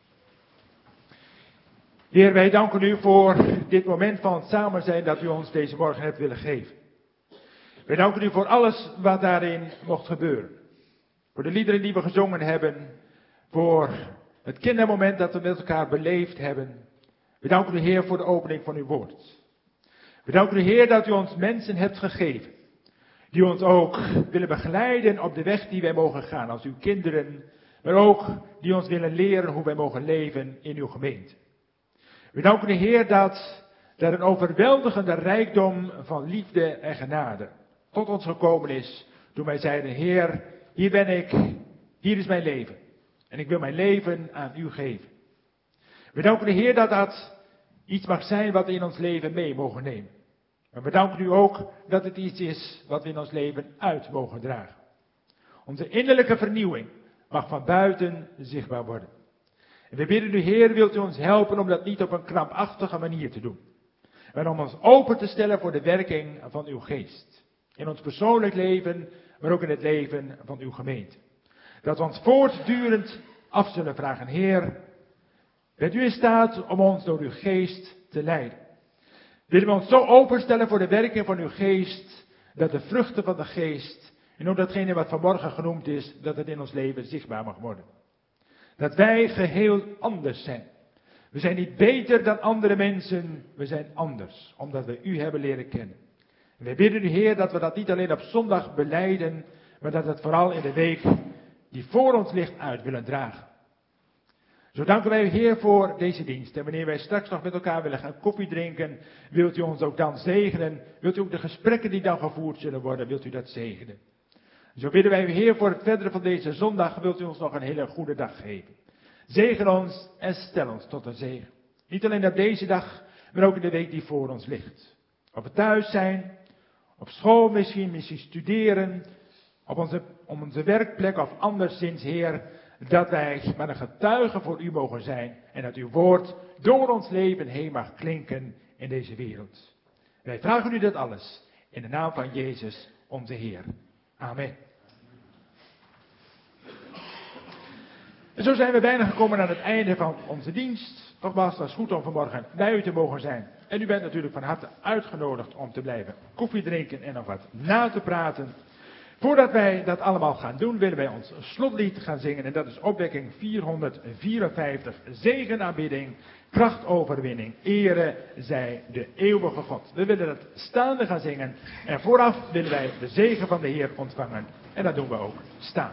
Heer, wij danken u voor dit moment van het samen zijn dat u ons deze morgen hebt willen geven. Wij danken u voor alles wat daarin mocht gebeuren. Voor de liederen die we gezongen hebben. Voor het kindermoment dat we met elkaar beleefd hebben. We danken u, Heer, voor de opening van uw woord. We danken u, Heer, dat u ons mensen hebt gegeven. Die ons ook willen begeleiden op de weg die wij mogen gaan als uw kinderen. Maar ook die ons willen leren hoe wij mogen leven in uw gemeente. We danken u, Heer, dat er een overweldigende rijkdom van liefde en genade tot ons gekomen is. Toen wij zeiden, Heer, hier ben ik, hier is mijn leven. En ik wil mijn leven aan u geven. We danken u, Heer, dat dat iets mag zijn wat we in ons leven mee mogen nemen. Maar we danken u ook dat het iets is wat we in ons leven uit mogen dragen. Onze innerlijke vernieuwing mag van buiten zichtbaar worden. En we bidden u, Heer, wilt u ons helpen om dat niet op een krampachtige manier te doen. Maar om ons open te stellen voor de werking van uw geest. In ons persoonlijk leven, maar ook in het leven van uw gemeente. Dat we ons voortdurend af zullen vragen, Heer, bent u in staat om ons door uw geest te leiden? Willen we ons zo openstellen voor de werking van uw geest, dat de vruchten van de geest, en ook datgene wat vanmorgen genoemd is, dat het in ons leven zichtbaar mag worden. Dat wij geheel anders zijn. We zijn niet beter dan andere mensen, we zijn anders, omdat we u hebben leren kennen. En wij bidden u, Heer, dat we dat niet alleen op zondag belijden, maar dat we het vooral in de week die voor ons ligt uit willen dragen. Zo danken wij u, Heer, voor deze dienst. En wanneer wij straks nog met elkaar willen gaan koffie drinken, wilt u ons ook dan zegenen. Wilt u ook de gesprekken die dan gevoerd zullen worden, wilt u dat zegenen. Zo bidden wij u, Heer, voor het verdere van deze zondag, wilt u ons nog een hele goede dag geven. Zegen ons en stel ons tot een zegen. Niet alleen op deze dag, maar ook in de week die voor ons ligt. Op het thuis zijn, op school misschien studeren, op onze werkplek of anderszins, Heer, dat wij maar een getuige voor u mogen zijn en dat uw woord door ons leven heen mag klinken in deze wereld. Wij vragen u dit alles in de naam van Jezus, onze Heer. Amen. En zo zijn we bijna gekomen aan het einde van onze dienst. Nogmaals, het was goed om vanmorgen bij u te mogen zijn. En u bent natuurlijk van harte uitgenodigd om te blijven koffie drinken en nog wat na te praten. Voordat wij dat allemaal gaan doen, willen wij ons slotlied gaan zingen. En dat is opwekking 454. Zegenaanbidding, krachtoverwinning, ere zij de eeuwige God. We willen het staande gaan zingen. En vooraf willen wij de zegen van de Heer ontvangen. En dat doen we ook staan.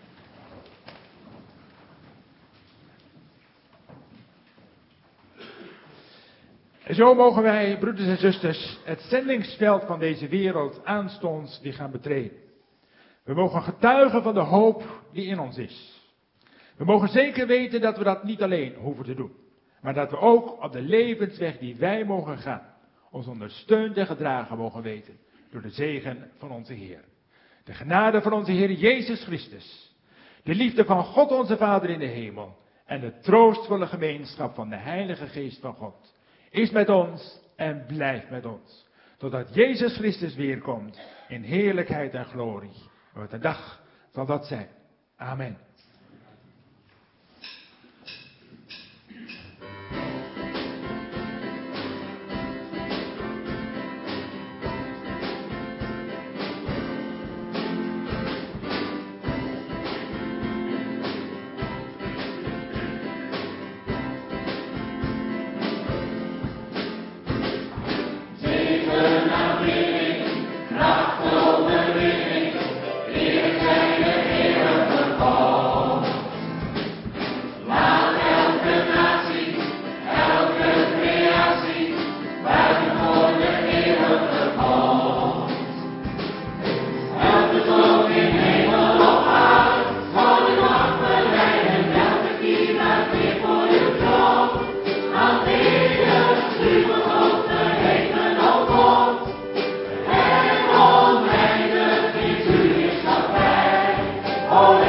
En zo mogen wij, broeders en zusters, het zendingsveld van deze wereld aanstonds weer gaan betreden. We mogen getuigen van de hoop die in ons is. We mogen zeker weten dat we dat niet alleen hoeven te doen. Maar dat we ook op de levensweg die wij mogen gaan, ons ondersteund en gedragen mogen weten. Door de zegen van onze Heer. De genade van onze Heer Jezus Christus. De liefde van God onze Vader in de hemel. En de troostvolle gemeenschap van de Heilige Geest van God. Is met ons en blijft met ons. Totdat Jezus Christus weerkomt in heerlijkheid en glorie. Wat een dag zal dat zijn. Amen. Oh,